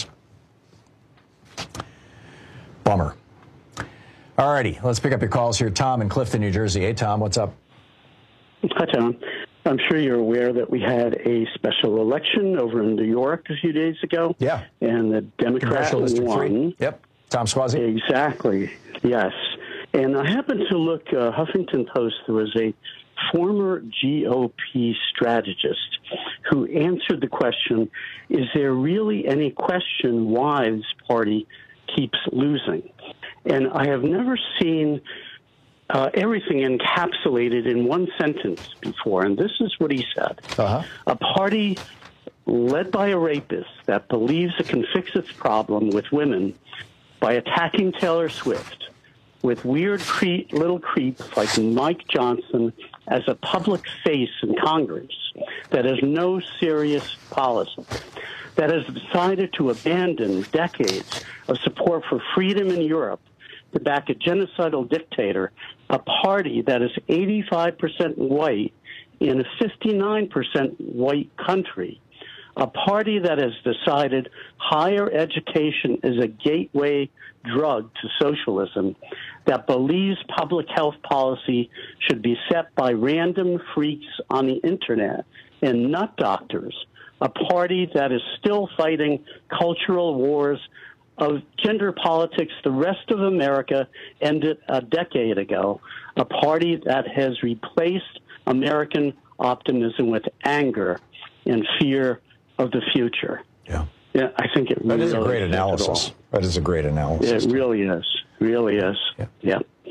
[SPEAKER 17] Bummer. All righty, let's pick up your calls here. Tom in Clifton, New Jersey. Hey, Tom, what's up?
[SPEAKER 1] Hi, Tom. I'm sure you're aware that we had a special election over in New York a few days ago.
[SPEAKER 17] Yeah.
[SPEAKER 1] And the Democrat won.
[SPEAKER 17] Yep. Tom Suozzi.
[SPEAKER 1] Exactly. Yes. And I happened to look, Huffington Post, there was a former GOP strategist who answered the question, is there really any question why this party keeps losing? And I have never seen everything encapsulated in one sentence before, and this is what he said. A party led by a rapist that believes it can fix its problem with women by attacking Taylor Swift, with weird little creeps like Mike Johnson as a public face in Congress that has no serious policy, that has decided to abandon decades of support for freedom in Europe to back a genocidal dictator, a party that is 85% white in a 59% white country, a party that has decided higher education is a gateway drug to socialism, that believes public health policy should be set by random freaks on the internet and nut doctors, a party that is still fighting cultural wars of gender politics the rest of America ended a decade ago, a party that has replaced American optimism with anger and fear of the future.
[SPEAKER 17] Yeah,
[SPEAKER 1] I think it really
[SPEAKER 17] is a great analysis. That is a great analysis.
[SPEAKER 1] It really is. Really is. Yeah.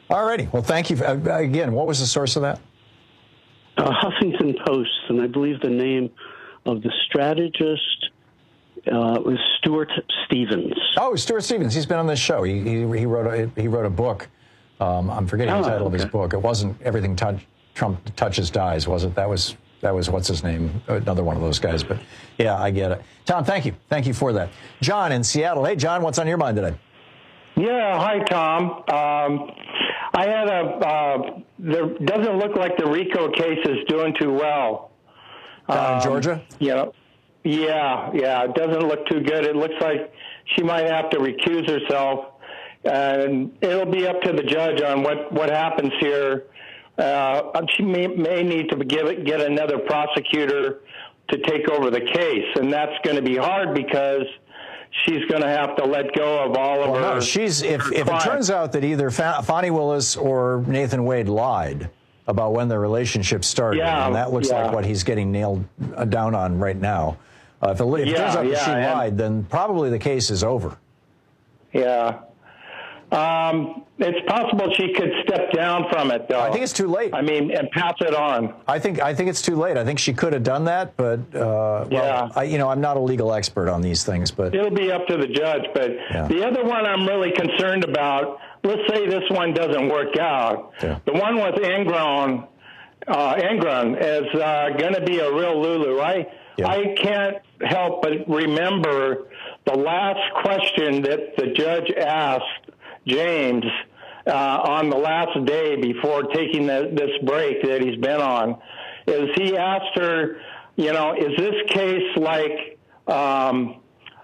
[SPEAKER 17] All righty. Well, thank you. Again, what was the source of that?
[SPEAKER 1] Huffington Post, and I believe the name of the strategist was Stuart Stevens.
[SPEAKER 17] Oh, Stuart Stevens. He's been on this show. He wrote a book. I'm forgetting the title of his book. It wasn't Everything Trump Touches Dies, was it? That was what's his name? Another one of those guys. But yeah, I get it. Tom, thank you. Thank you for that. John in Seattle. Hey, John, what's on your mind today?
[SPEAKER 6] Yeah, hi, Tom. I had there doesn't look like the RICO case is doing too well.
[SPEAKER 17] Down in Georgia?
[SPEAKER 6] Yeah, it doesn't look too good. It looks like she might have to recuse herself, and it'll be up to the judge on what happens here. She may need to get another prosecutor to take over the case, and that's going to be hard because she's going to have to let go of all of her.
[SPEAKER 17] No, if it turns out that either Fani Willis or Nathan Wade lied about when the relationship started, and that looks like what he's getting nailed down on right now. If it turns out that she lied, then probably the case is over.
[SPEAKER 6] Yeah. It's possible she could step down from it, though.
[SPEAKER 17] I think it's too late.
[SPEAKER 6] I mean, and pass it on.
[SPEAKER 17] I think it's too late. I think she could have done that, but I'm not a legal expert on these things, but
[SPEAKER 6] it'll be up to the judge. But the other one I'm really concerned about. Let's say this one doesn't work out. Yeah. The one with Engram is going to be a real Lulu. I can't help but remember the last question that the judge asked James on the last day before taking this break that he's been on, is he asked her, is this case like the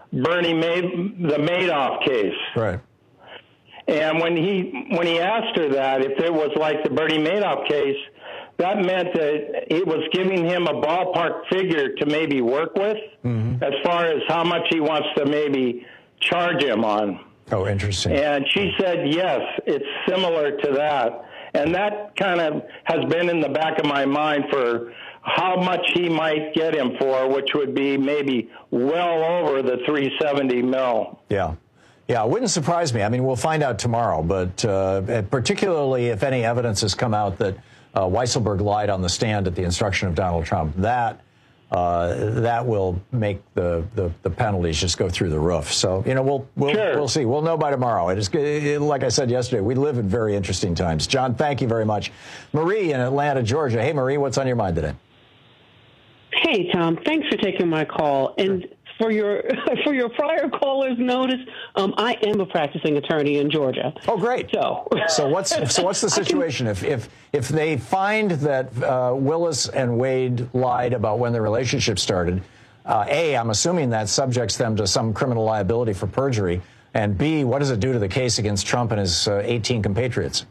[SPEAKER 6] Madoff case?
[SPEAKER 17] Right.
[SPEAKER 6] And when he asked her that, if it was like the Bernie Madoff case, that meant that it was giving him a ballpark figure to maybe work with as far as how much he wants to maybe charge him on.
[SPEAKER 17] Oh, interesting.
[SPEAKER 6] And she said, yes, it's similar to that. And that kind of has been in the back of my mind for how much he might get him for, which would be maybe well over the $370 million.
[SPEAKER 17] Yeah. Yeah, it wouldn't surprise me. I mean, we'll find out tomorrow, but particularly if any evidence has come out that Weisselberg lied on the stand at the instruction of Donald Trump, that will make the penalties just go through the roof. So, we'll see. We'll know by tomorrow. Like I said yesterday, we live in very interesting times. John, thank you very much. Marie in Atlanta, Georgia. Hey, Marie, what's on your mind today?
[SPEAKER 11] Hey, Tom. Thanks for taking my call. And for your prior caller's notice, I am a practicing attorney in Georgia.
[SPEAKER 17] Oh, great. So what's the situation if they find that Willis and Wade lied about when the relationship started? I'm assuming that subjects them to some criminal liability for perjury, and B, what does it do to the case against Trump and his 18 compatriots?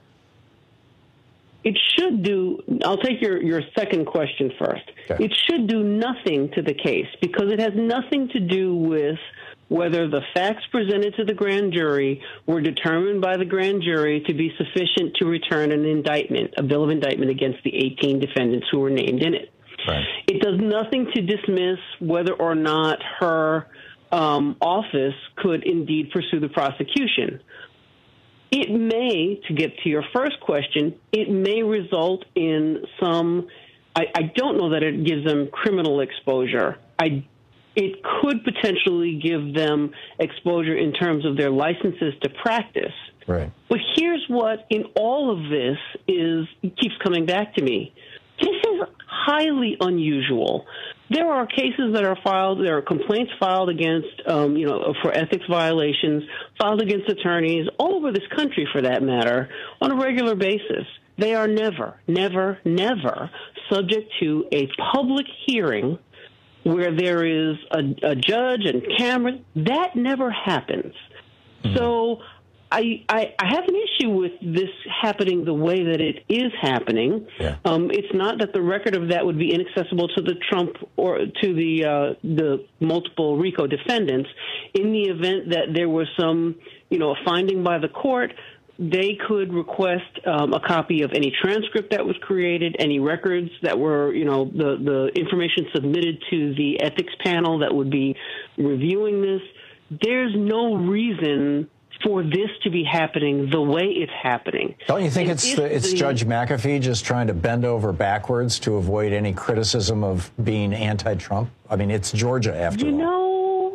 [SPEAKER 11] It should do. I'll take your second question first. Okay. It should do nothing to the case because it has nothing to do with whether the facts presented to the grand jury were determined by the grand jury to be sufficient to return an indictment, a bill of indictment against the 18 defendants who were named in it. Right. It does nothing to dismiss whether or not her office could indeed pursue the prosecution. It may, to get to your first question, it may result in some, I don't know that it gives them criminal exposure. It could potentially give them exposure in terms of their licenses to practice.
[SPEAKER 17] Right.
[SPEAKER 11] But here's what, in all of this, keeps coming back to me. This is highly unusual. There are cases that are filed, there are complaints filed against, for ethics violations, filed against attorneys all over this country, for that matter, on a regular basis. They are never, never, never subject to a public hearing where there is a judge and cameras. That never happens. Mm-hmm. So I have an issue with this happening the way that it is happening. Yeah. It's not that the record of that would be inaccessible to the Trump or to the multiple RICO defendants. In the event that there was some, a finding by the court, they could request a copy of any transcript that was created, any records that were, the information submitted to the ethics panel that would be reviewing this. There's no reason for this to be happening the way it's happening.
[SPEAKER 17] Don't you think it's Judge McAfee just trying to bend over backwards to avoid any criticism of being anti-Trump? I mean, it's Georgia after all.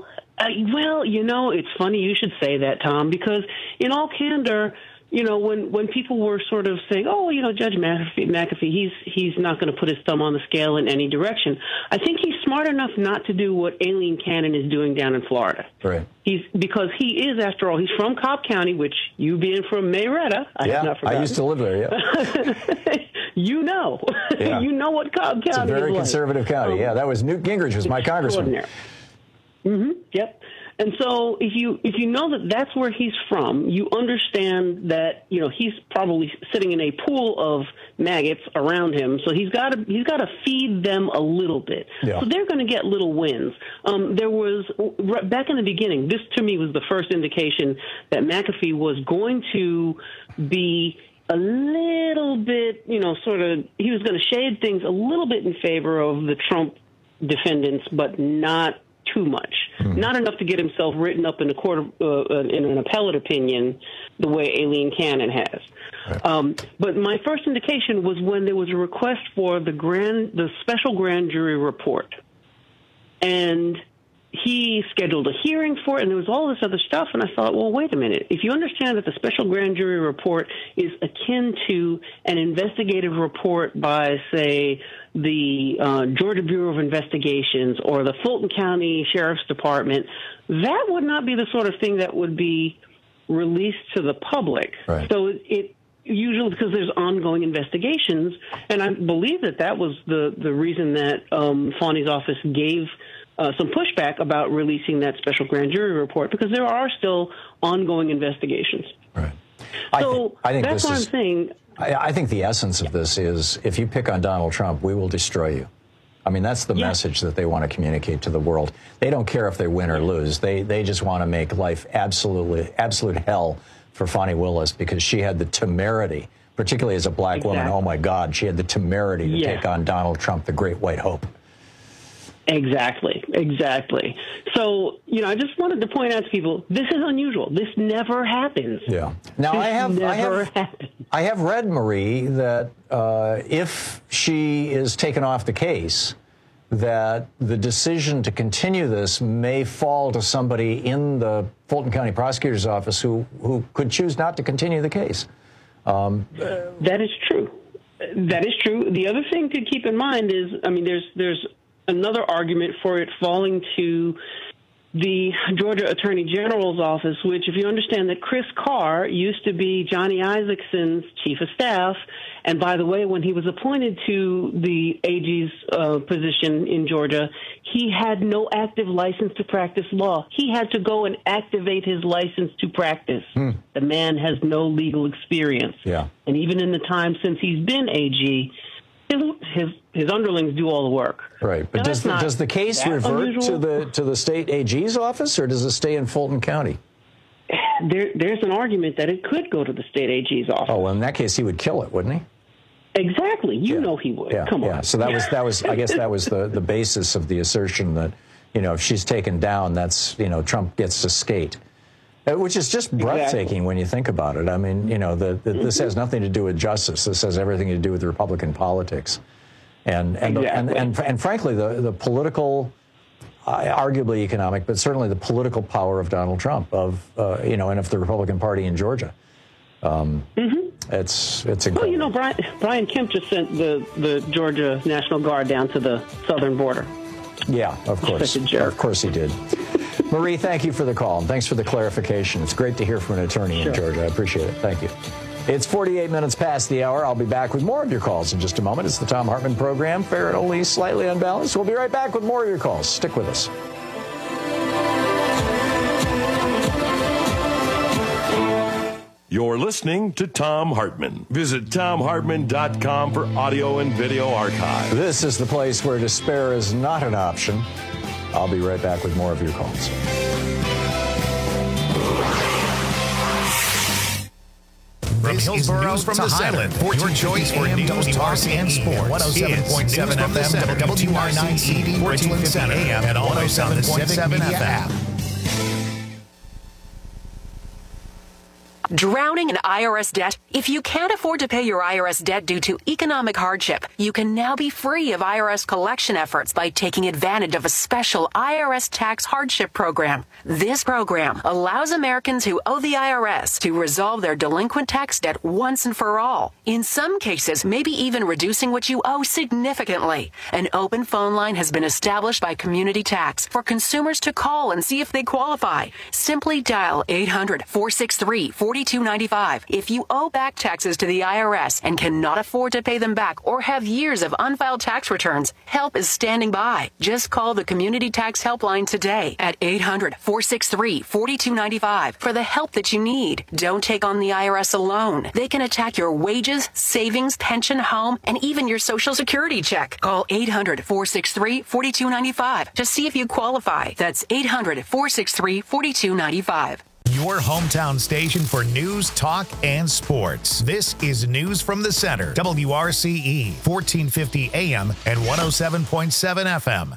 [SPEAKER 11] It's funny you should say that, Tom, because in all candor, when people were sort of saying, Judge McAfee, he's not going to put his thumb on the scale in any direction. I think he's smart enough not to do what Aileen Cannon is doing down in Florida.
[SPEAKER 17] Right.
[SPEAKER 11] Because he is, after all, he's from Cobb County, which you being from Marietta, I have not forgotten.
[SPEAKER 17] I used to live there, yeah.
[SPEAKER 11] You know what Cobb County is like.
[SPEAKER 17] It's a very conservative county, that was Newt Gingrich was my congressman.
[SPEAKER 11] Yep. And so if you know that that's where he's from, you understand that, he's probably sitting in a pool of maggots around him. So he's got to feed them a little bit. Yeah. So they're going to get little wins. There was, back in the beginning, this to me was the first indication that McAfee was going to be a little bit, he was going to shade things a little bit in favor of the Trump defendants, but not too much, not enough to get himself written up in a court in an appellate opinion the way Aileen Cannon has. Right. But my first indication was when there was a request for the special grand jury report, and he scheduled a hearing for it, and there was all this other stuff, and I thought, well, wait a minute. If you understand that the special grand jury report is akin to an investigative report by, say, the Georgia Bureau of Investigations or the Fulton County Sheriff's Department, that would not be the sort of thing that would be released to the public. Right. So it usually, because there's ongoing investigations, and I believe that was the reason that Fawny's office gave some pushback about releasing that special grand jury report, because there are still ongoing investigations.
[SPEAKER 17] Right.
[SPEAKER 11] So
[SPEAKER 17] I think
[SPEAKER 11] that's what I'm saying.
[SPEAKER 17] I think the essence of this is, if you pick on Donald Trump, we will destroy you. I mean, that's the message that they want to communicate to the world. They don't care if they win or lose. They just want to make life absolute hell for Fani Willis, because she had the temerity, particularly as a black woman. Oh, my God, she had the temerity to take on Donald Trump, the great white hope.
[SPEAKER 11] Exactly. So, I just wanted to point out to people, this is unusual. This never happens.
[SPEAKER 17] Yeah. Now, I have read, Marie, that if she is taken off the case, that the decision to continue this may fall to somebody in the Fulton County Prosecutor's Office who could choose not to continue the case.
[SPEAKER 11] That is true. The other thing to keep in mind is, there's another argument for it falling to the Georgia Attorney General's office, which, if you understand that Chris Carr used to be Johnny Isakson's chief of staff, and by the way, when he was appointed to the AG's position in Georgia, he had no active license to practice law. He had to go and activate his license to practice. The man has no legal experience. Yeah. And even in the time since he's been AG, his underlings do all the work.
[SPEAKER 17] Right, but does the case revert to the state AG's office, or does it stay in Fulton County?
[SPEAKER 11] There's an argument that it could go to the state AG's office.
[SPEAKER 17] Oh, well, in that case, he would kill it, wouldn't he?
[SPEAKER 11] Exactly. You know he would. Come on.
[SPEAKER 17] So that was. I guess that was the basis of the assertion that, if she's taken down, that's, Trump gets to skate. Which is just breathtaking when you think about it. I mean, this has nothing to do with justice. This has everything to do with Republican politics, and frankly, the political, arguably economic, but certainly the political power of Donald Trump, and of the Republican Party in Georgia. It's incredible.
[SPEAKER 11] Well, Brian Kemp just sent the Georgia National Guard down to the southern border.
[SPEAKER 17] Yeah, of course. Of course he did. Marie, thank you for the call, and thanks for the clarification. It's great to hear from an attorney in Georgia. I appreciate it. Thank you. It's 48 minutes past the hour. I'll be back with more of your calls in just a moment. It's the Thom Hartmann Program, fair and only slightly unbalanced. We'll be right back with more of your calls. Stick with us.
[SPEAKER 16] You're listening to Thom Hartmann. Visit ThomHartmann.com for audio and video archive.
[SPEAKER 17] This is the place where despair is not an option. I'll be right back with more of your calls.
[SPEAKER 5] From Hillsborough to Highland, your choice for news, talk, and sports. 107.7 FM, WTR9 CD, 1450 AM, and also on the Civic Media app.
[SPEAKER 12] Drowning in IRS debt? If you can't afford to pay your IRS debt due to economic hardship, you can now be free of IRS collection efforts by taking advantage of a special IRS tax hardship program. This program allows Americans who owe the IRS to resolve their delinquent tax debt once and for all. In some cases, maybe even reducing what you owe significantly. An open phone line has been established by Community Tax for consumers to call and see if they qualify. Simply dial 800-463-4295. If you owe back taxes to the IRS and cannot afford to pay them back or have years of unfiled tax returns, help is standing by. Just call the Community Tax Helpline today at 800-463-4295 for the help that you need. Don't take on the IRS alone. They can attack your wages, savings, pension, home, and even your Social Security check. Call 800-463-4295 to see if you qualify. That's 800-463-4295.
[SPEAKER 5] Your hometown station for news, talk, and sports. This is News from the Center. WRCE, 1450 AM and 107.7 FM.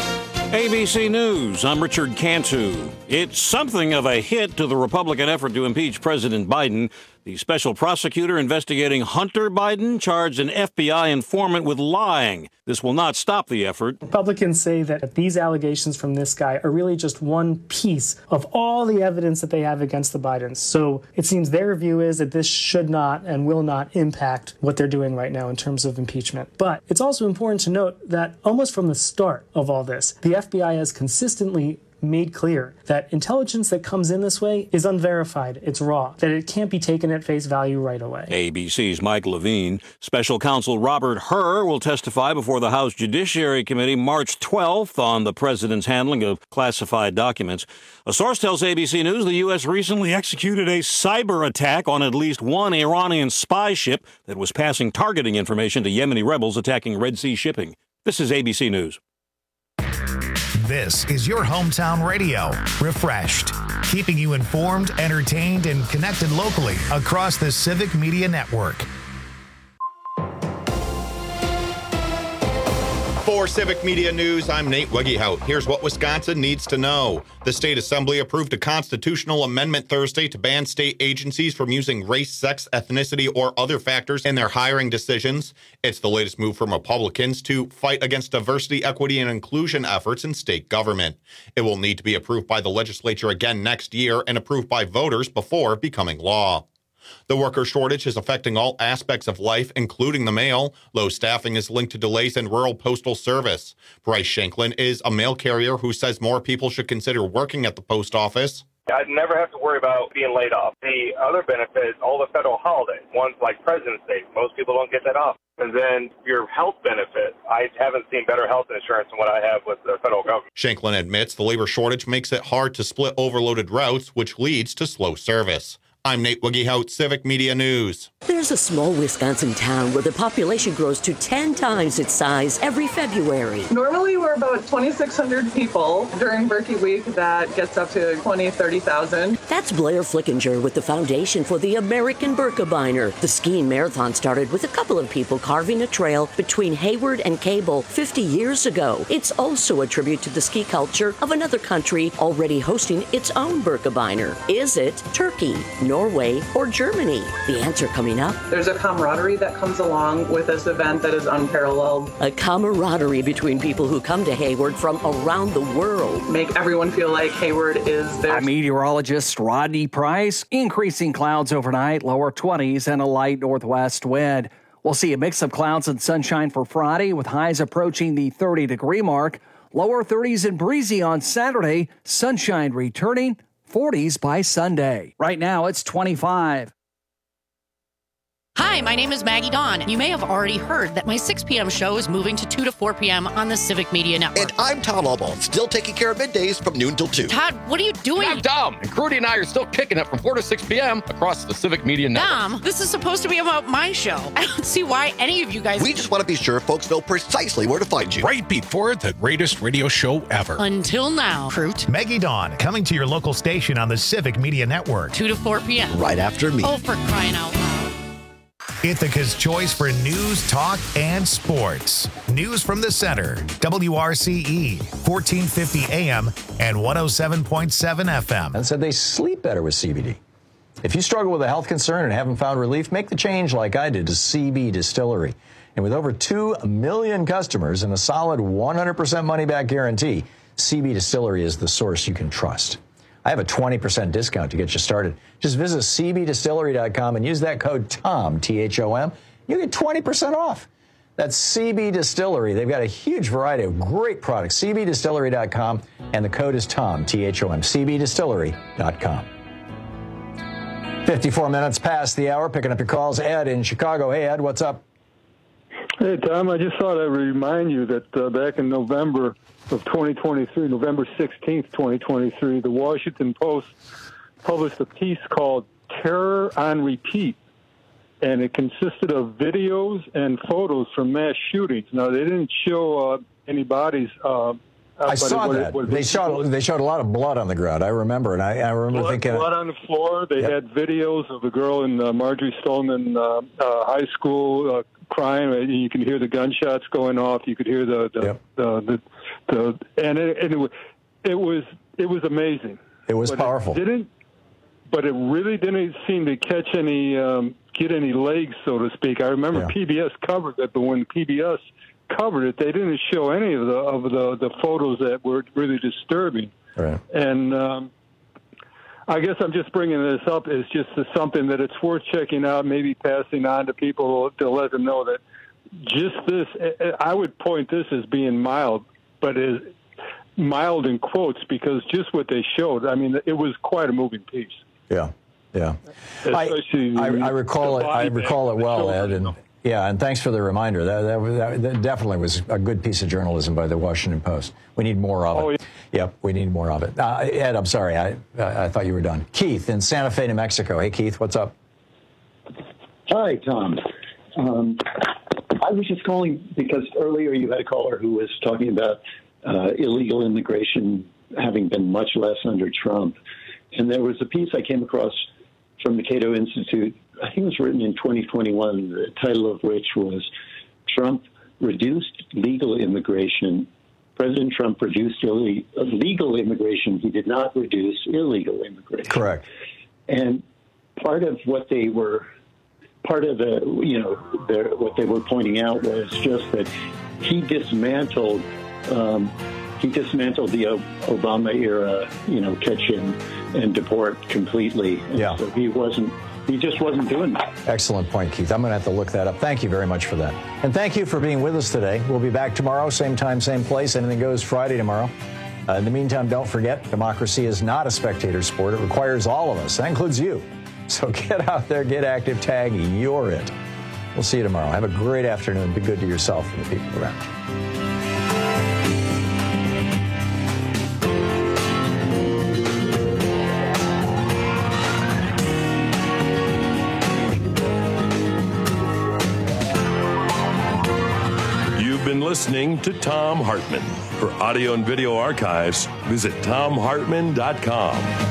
[SPEAKER 13] ABC News, I'm Richard Cantu. It's something of a hit to the Republican effort to impeach President Biden. The special prosecutor investigating Hunter Biden charged an FBI informant with lying. This will not stop the effort.
[SPEAKER 14] Republicans say that these allegations from this guy are really just one piece of all the evidence that they have against the Bidens. So it seems their view is that this should not and will not impact what they're doing right now in terms of impeachment. But it's also important to note that almost from the start of all this, the FBI has consistently made clear that intelligence that comes in this way is unverified, it's raw, that it can't be taken at face value right away.
[SPEAKER 13] ABC's Mike Levine. Special counsel Robert Hur will testify before the House Judiciary Committee March 12th on the president's handling of classified documents. A source tells ABC News the U.S. recently executed a cyber attack on at least one Iranian spy ship that was passing targeting information to Yemeni rebels attacking Red Sea shipping. This is ABC News.
[SPEAKER 5] This is your hometown radio, refreshed, keeping you informed, entertained, and connected locally across the Civic Media Network.
[SPEAKER 15] For Civic Media News, I'm Nate Wegehout. Here's what Wisconsin needs to know. The State Assembly approved a constitutional amendment Thursday to ban state agencies from using race, sex, ethnicity, or other factors in their hiring decisions. It's the latest move from Republicans to fight against diversity, equity, and inclusion efforts in state government. It will need to be approved by the legislature again next year and approved by voters before becoming law. The worker shortage is affecting all aspects of life, including the mail. Low staffing is linked to delays in rural postal service. Bryce Shanklin is a mail carrier who says more people should consider working at the post office.
[SPEAKER 18] I'd never have to worry about being laid off. The other benefit is all the federal holidays, ones like President's Day. Most people don't get that off. And then your health benefit. I haven't seen better health insurance than what I have with the federal government.
[SPEAKER 15] Shanklin admits the labor shortage makes it hard to split overloaded routes, which leads to slow service. I'm Nate Wegehout, Civic Media News.
[SPEAKER 21] There's a small Wisconsin town where the population grows to 10 times its size every February.
[SPEAKER 27] Normally we're about 2,600 people. During Berkey Week, that gets up to 20,000, 30,000.
[SPEAKER 21] That's Blair Flickinger with the Foundation for the American Birkebeiner. The skiing marathon started with a couple of people carving a trail between Hayward and Cable 50 years ago. It's also a tribute to the ski culture of another country already hosting its own Birkebeiner. Is it Turkey, Norway, or Germany? The answer coming up.
[SPEAKER 27] There's a camaraderie that comes along with this event that is unparalleled.
[SPEAKER 21] A camaraderie between people who come to Hayward from around the world.
[SPEAKER 27] Make everyone feel like Hayward is their...
[SPEAKER 28] I'm meteorologist Rodney Price. Increasing clouds overnight, lower 20s and a light northwest wind. We'll see a mix of clouds and sunshine for Friday with highs approaching the 30-degree mark. Lower 30s and breezy on Saturday. Sunshine returning. 40s by Sunday. Right now, it's 25.
[SPEAKER 7] Hi, my name is Maggie Dawn. You may have already heard that my 6 p.m. show is moving to 2 to 4 p.m. on the Civic Media Network.
[SPEAKER 8] And I'm Tom Albaugh, still taking care of middays from noon till 2.
[SPEAKER 7] Todd, what are you doing?
[SPEAKER 9] I'm Dom, and Crudy and I are still kicking it from 4 to 6 p.m. across the Civic Media Network.
[SPEAKER 7] Dom, this is supposed to be about my show. I don't see why any of you guys...
[SPEAKER 8] We just want to be sure folks know precisely where to find you.
[SPEAKER 10] Right before the greatest radio show ever.
[SPEAKER 7] Until now, Fruit.
[SPEAKER 5] Maggie Dawn, coming to your local station on the Civic Media Network.
[SPEAKER 7] 2 to 4 p.m.
[SPEAKER 8] Right after me.
[SPEAKER 7] Oh, for crying out loud.
[SPEAKER 5] Ithaca's choice for news, talk, and sports. News from the Center. WRCE, 1450 AM and 107.7 FM.
[SPEAKER 17] And said they sleep better with CBD. If you struggle with a health concern and haven't found relief, make the change like I did to CB Distillery. And with over 2 million customers and a solid 100% money-back guarantee, CB Distillery is the source you can trust. I have a 20% discount to get you started. Just visit cbdistillery.com and use that code TOM, T-H-O-M. You get 20% off. That's CB Distillery. They've got a huge variety of great products. cbdistillery.com, and the code is TOM, T-H-O-M, cbdistillery.com. 54 minutes past the hour, picking up your calls. Ed in Chicago. Hey, Ed, what's up?
[SPEAKER 2] Hey, Tom, I just thought I'd remind you that back in November of 2023, November 16th, 2023, the Washington Post published a piece called Terror on Repeat, and it consisted of videos and photos from mass shootings. Now, they didn't show any bodies.
[SPEAKER 17] I saw that. They showed a lot of blood on the ground. I remember, and I remember thinking
[SPEAKER 2] blood on the floor. They had videos of the girl in Marjorie Stoneman High School crying. You can hear the gunshots going off. You could hear it was amazing.
[SPEAKER 17] It was powerful.
[SPEAKER 2] But it really didn't seem to catch any get any legs, so to speak. I remember PBS covered it, but when PBS covered it, they didn't show any of the photos that were really disturbing.
[SPEAKER 17] Right.
[SPEAKER 2] And I guess I'm just bringing this up as just something that it's worth checking out, maybe passing on to people to let them know that just this, I would point this as being mild, but is mild in quotes, because just what they showed, I mean, it was quite a moving piece.
[SPEAKER 17] Yeah. I recall it. I recall it well, Ed, and thanks for the reminder. That definitely was a good piece of journalism by the Washington Post. We need more of it. Yep, we need more of it. Ed, I'm sorry, I thought you were done. Keith in Santa Fe, New Mexico. Hey, Keith, what's up?
[SPEAKER 3] Hi, Tom. I was just calling because earlier you had a caller who was talking about illegal immigration having been much less under Trump. And there was a piece I came across from the Cato Institute, I think it was written in 2021, the title of which was Trump Reduced Legal Immigration. President Trump reduced legal immigration. He did not reduce illegal immigration.
[SPEAKER 17] Correct.
[SPEAKER 3] And part of what they were pointing out was just that he dismantled the Obama era, catch and deport completely. And so he just wasn't doing that.
[SPEAKER 17] Excellent point, Keith. I'm going to have to look that up. Thank you very much for that. And thank you for being with us today. We'll be back tomorrow, same time, same place. Anything Goes Friday tomorrow. In the meantime, don't forget, democracy is not a spectator sport. It requires all of us. That includes you. So get out there, get active, tag, you're it. We'll see you tomorrow. Have a great afternoon. Be good to yourself and the people around you.
[SPEAKER 16] Listening to Thom Hartmann. For audio and video archives, visit TomHartmann.com.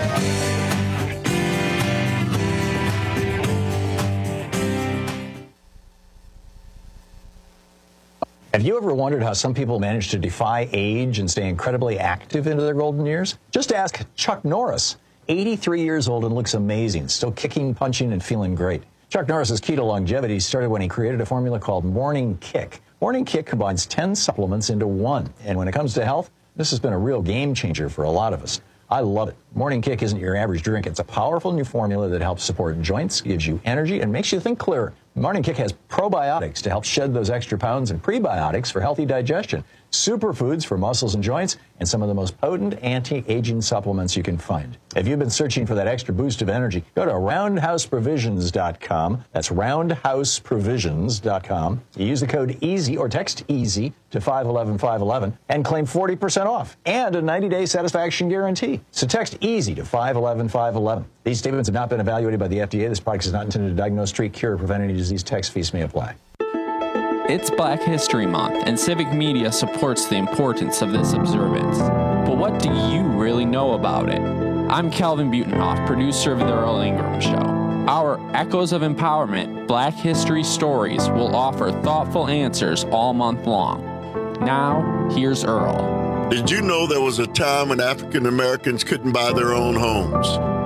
[SPEAKER 17] Have you ever wondered how some people manage to defy age and stay incredibly active into their golden years? Just ask Chuck Norris, 83 years old and looks amazing, still kicking, punching, and feeling great. Chuck Norris's keto longevity started when he created a formula called Morning Kick. Morning Kick combines 10 supplements into one. And when it comes to health, this has been a real game changer for a lot of us. I love it. Morning Kick isn't your average drink. It's a powerful new formula that helps support joints, gives you energy, and makes you think clearer. Morning Kick has probiotics to help shed those extra pounds and prebiotics for healthy digestion, superfoods for muscles and joints, and some of the most potent anti-aging supplements you can find. If you've been searching for that extra boost of energy, go to roundhouseprovisions.com. That's roundhouseprovisions.com. You use the code EASY or text EASY to 511-511 and claim 40% off and a 90-day satisfaction guarantee. So text EASY to 511-511. These statements have not been evaluated by the FDA. This product is not intended to diagnose, treat, cure, or prevent any disease. Tax fees may apply.
[SPEAKER 4] It's Black History Month, and Civic Media supports the importance of this observance. But what do you really know about it? I'm Calvin Butenhoff, producer of The Earl Ingram Show. Our Echoes of Empowerment Black History Stories will offer thoughtful answers all month long. Now, here's Earl.
[SPEAKER 20] Did you know there was a time when African Americans couldn't buy their own homes?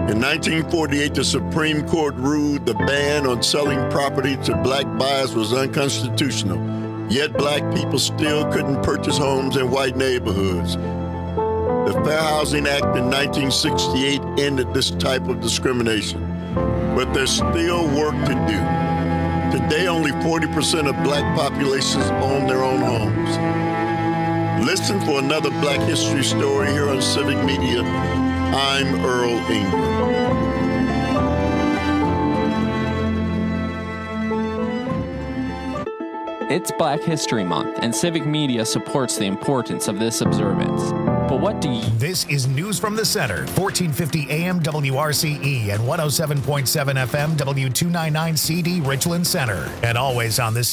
[SPEAKER 1] In 1948, the Supreme Court ruled the ban on selling property to black buyers was unconstitutional. Yet black people still couldn't purchase homes in white neighborhoods. The Fair Housing Act in 1968 ended this type of discrimination. But there's still work to do. Today, only 40% of black populations own their own homes. Listen for another Black History story here on Civic Media. I'm Earl Ingram.
[SPEAKER 4] It's Black History Month, and Civic Media supports the importance of this observance. But what do you...
[SPEAKER 5] This is News from the Center, 1450 AM WRCE and 107.7 FM W299CD Richland Center. And always on this